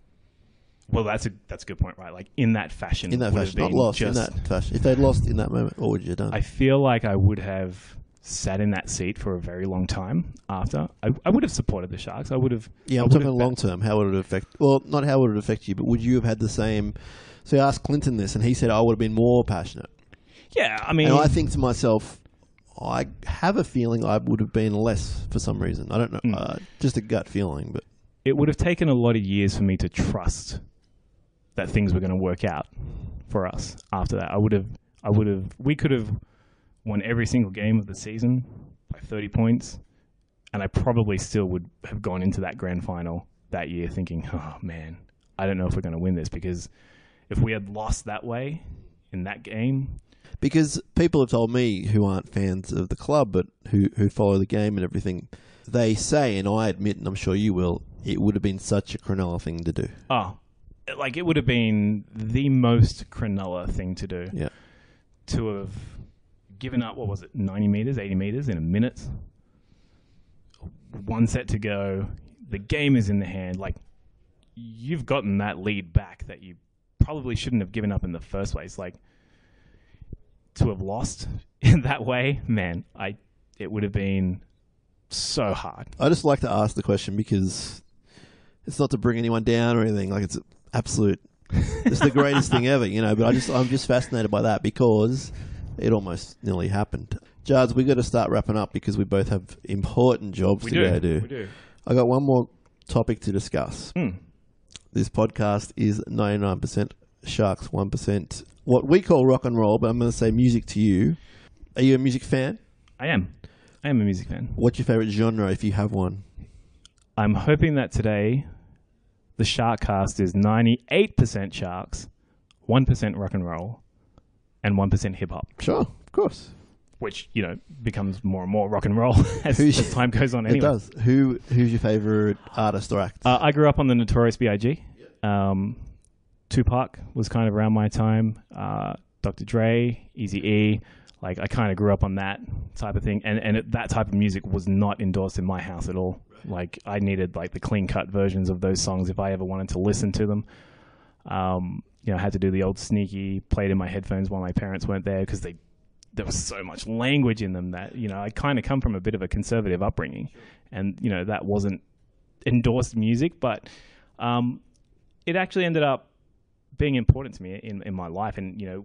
S5: Well, that's a that's a good point, right? Like, in that fashion.
S2: In that
S5: would have
S2: fashion, not
S5: been
S2: lost in
S5: just-
S2: that fashion. If they'd lost in that moment, what would you have done?
S5: I feel like I would have sat in that seat for a very long time after. I, I would have supported the Sharks. I would have.
S2: yeah,
S5: I
S2: I'm
S5: would
S2: talking
S5: have-
S2: long term. How would it affect? Well, not how would it affect you, but would you have had the same? So I asked Clinton this, and he said I would have been more passionate.
S5: Yeah, I mean,
S2: And I think to myself, I have a feeling I would have been less for some reason. I don't know,
S5: Mm.
S2: uh, just a gut feeling. But
S5: it would have taken a lot of years for me to trust that things were going to work out for us after that. I would have, I would have, we could have won every single game of the season by thirty points, and I probably still would have gone into that grand final that year thinking, oh man, I don't know if we're going to win this, because if we had lost that way in that game,
S2: because people have told me who aren't fans of the club, but who who follow the game and everything, they say, and I admit, and I'm sure you will, it would have been such a Cronulla thing to do.
S5: oh, like it would have been the most Cronulla thing to do.
S2: Yeah.
S5: To have given up, what was it, ninety meters, eighty meters in a minute. One set to go. The game is in the hand. Like, you've gotten that lead back that you probably shouldn't have given up in the first place. Like, to have lost in that way, man, I it would have been so hard.
S2: I just like to ask the question because it's not to bring anyone down or anything. Like, it's absolute, it's the greatest thing ever, you know. But I just, I'm just fascinated by that because it almost nearly happened. Jards, we got to start wrapping up because we both have important jobs
S5: We
S2: to
S5: do.
S2: go do.
S5: We do.
S2: I got one more topic to discuss.
S5: Hmm.
S2: This podcast is ninety-nine percent Sharks, one percent what we call rock and roll, but I'm going to say music to you. Are you a music fan?
S5: I am. I am a music fan.
S2: What's your favorite genre if you have one?
S5: I'm hoping that today the Shark cast is ninety-eight percent Sharks, one percent rock and roll, and one percent hip hop,
S2: Sure, of course.
S5: which, you know, becomes more and more rock and roll as,
S2: Who's-
S5: as time goes on anyway.
S2: It does. Who Who's your favorite artist or act?
S5: Uh, I grew up on the Notorious B I G Um, Tupac was kind of around my time. Uh, Doctor Dre, Eazy-E. Like, I kind of grew up on that type of thing. And, and it, that type of music was not endorsed in my house at all. Like, I needed, like, the clean-cut versions of those songs if I ever wanted to listen to them. Um, you know, I had to do the old sneaky, played in my headphones while my parents weren't there because they there was so much language in them that, you know, I kind of come from a bit of a conservative upbringing. And, you know, that wasn't endorsed music, but um, it actually ended up being important to me in, in my life. And, you know,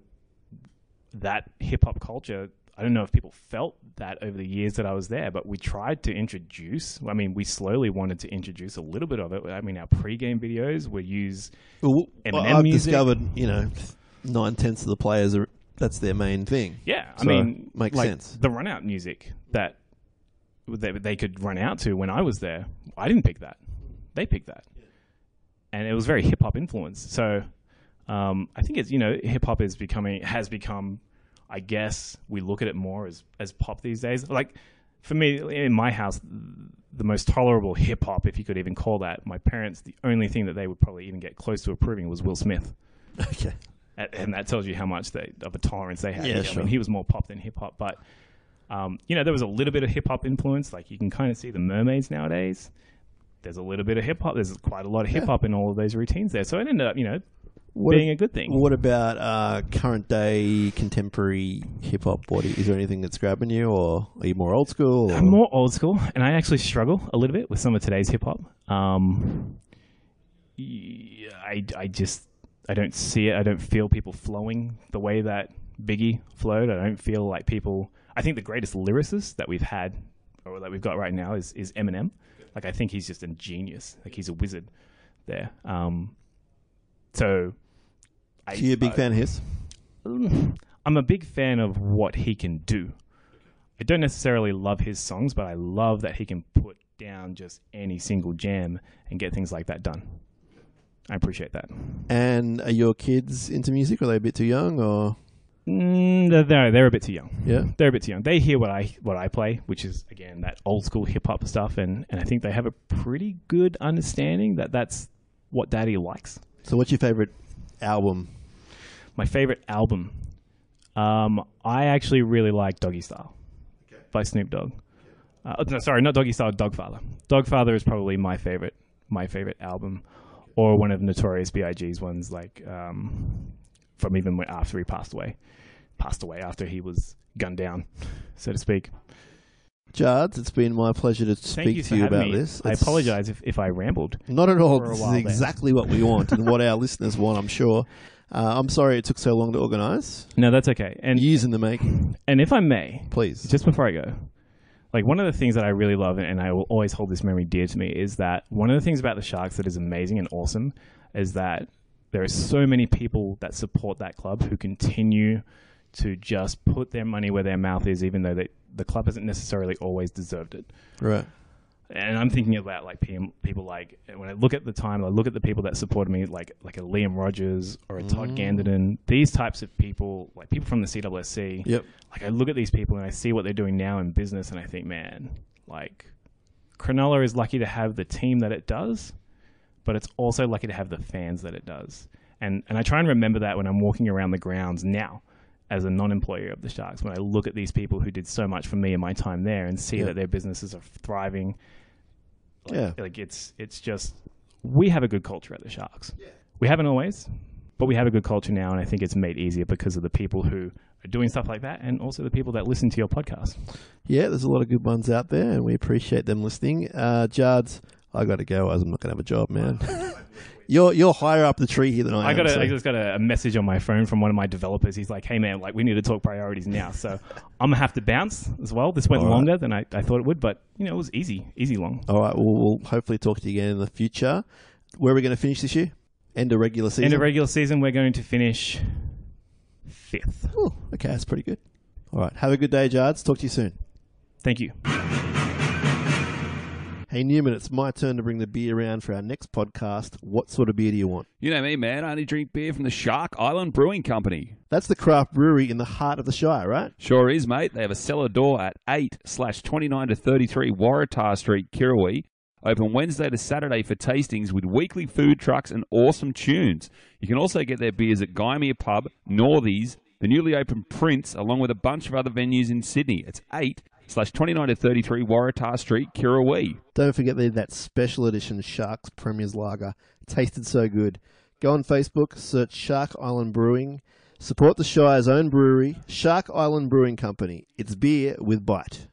S5: that hip-hop culture, I don't know if people felt that over the years that I was there, but we tried to introduce, I mean, we slowly wanted to introduce a little bit of it. I mean, our pre-game videos would use
S2: Well,
S5: Eminem
S2: I've
S5: music.
S2: discovered, you know, nine-tenths of the players, are that's their main thing.
S5: Yeah, I
S2: So,
S5: mean,
S2: makes
S5: like
S2: sense.
S5: the run out music that they, they could run out to when I was there. I didn't pick that; they picked that, and it was very hip hop influenced. So um, I think it's you know hip hop is becoming has become. I guess we look at it more as as pop these days. Like for me, in my house, the most tolerable hip hop, if you could even call that, my parents, the only thing that they would probably even get close to approving was Will Smith.
S2: Okay.
S5: And that tells you how much they, of a tolerance they had.
S2: Yeah,
S5: I
S2: sure.
S5: mean, he was more pop than hip hop, but um, you know, there was a little bit of hip hop influence. Like you can kind of see the Mermaids nowadays. There's a little bit of hip hop. There's quite a lot of hip hop in all of those routines there. So it ended up, you know,
S2: What
S5: being
S2: a-
S5: a good thing.
S2: What about uh, current day contemporary hip hop? What is there anything that's grabbing you, or are you more old school? Or?
S5: I'm more old school, and I actually struggle a little bit with some of today's hip hop. Um, y- I, I just I don't see it. I don't feel people flowing the way that Biggie flowed. I don't feel like people. I think the greatest lyricist that we've had, or that we've got right now, is is Eminem. Like, I think he's just a genius. Like, he's a wizard there. Um, so. I,
S2: So you're a big
S5: I,
S2: fan of his?
S5: I'm a big fan of what he can do. I don't necessarily love his songs, but I love that he can put down just any single jam and get things like that done. I appreciate that.
S2: And are your kids into music? Are they a bit too young, or
S5: Mm, they're, they're they're a bit too young.
S2: yeah?
S5: They're a bit too young. They hear what I what I play, which is, again, that old school hip hop stuff, and, and I think they have a pretty good understanding that that's what Daddy likes.
S2: So what's your favorite album?
S5: My favorite album, um, I actually really like Doggy Style by Snoop Dogg. Uh, no, sorry, not Doggy Style, Dogfather. Dogfather is probably my favorite, my favorite album, or one of Notorious B I G's ones, like um, from even when- after he passed away, passed away after he was gunned down, so to speak.
S2: Jards, it's been my pleasure to
S5: Thank
S2: speak
S5: you
S2: to
S5: for
S2: you
S5: having
S2: about
S5: me.
S2: this.
S5: I
S2: It's
S5: apologize if, if I rambled.
S2: Not at all.
S5: for a
S2: This is
S5: while there.
S2: exactly what we want and what our listeners want, I'm sure. Uh, I'm sorry it took so long to organise.
S5: No, that's okay. And
S2: Years in the making.
S5: and if I may,
S2: Please.
S5: just before I go, like, one of the things that I really love, and I will always hold this memory dear to me, is that one of the things about the Sharks that is amazing and awesome is that there are so many people that support that club who continue to just put their money where their mouth is, even though they, the club hasn't necessarily always deserved it.
S2: Right.
S5: And I'm thinking about, like, P M, people like, when I look at the time, I look at the people that supported me, like like a Liam Rogers or a Todd Ganderton, these types of people, like people from the C W S C.
S2: Yep.
S5: Like, I look at these people and I see what they're doing now in business, and I think, man, like, Cronulla is lucky to have the team that it does, but it's also lucky to have the fans that it does. And and I try and remember that when I'm walking around the grounds now as a non-employee of the Sharks, when I look at these people who did so much for me in my time there and see
S2: Yeah.
S5: that their businesses are thriving. Like,
S2: Yeah.
S5: like it's it's just, we have a good culture at the Sharks. We haven't always, but we have a good culture now, and I think it's made easier because of the people who are doing stuff like that, and also the people that listen to your podcast.
S2: Yeah, there's a lot of good ones out there, and we appreciate them listening. Uh, Jards, I got to go, as I'm not going to have a job, man. you're you're higher up the tree here than I,
S5: I
S2: am.
S5: got a,
S2: so-
S5: I just got a, a message on my phone from one of my developers. He's like, "Hey man, like, we need to talk priorities now." So I'm gonna have to bounce as well. This went
S2: All right.
S5: longer than I, I thought it would, but you know, it was easy, easy long.
S2: All right, well, we'll hopefully talk to you again in the future. Where are we going to finish this year? End of regular season?
S5: In the regular season, we're going to finish fifth.
S2: Oh, okay, that's pretty good. All right, have a good day, Jards. Talk to you soon.
S5: Thank you.
S2: Hey, Newman, it's my turn to bring the beer around for our next podcast. What sort of beer do you want?
S3: You know me, man. I only drink beer from the Shark Island Brewing Company.
S2: That's the craft brewery in the heart of the Shire, right?
S3: Sure is, mate. They have a cellar door at eight slash twenty-nine to thirty-three Waratah Street, Kirrawee. Open Wednesday to Saturday for tastings with weekly food trucks and awesome tunes. You can also get their beers at Gymea Pub, Northies, the newly opened Prince, along with a bunch of other venues in Sydney. It's eight slash twenty-nine to thirty-three Waratah Street, Kirrawee.
S2: Don't forget they that special edition Sharks Premier's Lager. It tasted so good. Go on Facebook, search Shark Island Brewing. Support the Shire's own brewery, Shark Island Brewing Company. It's beer with bite.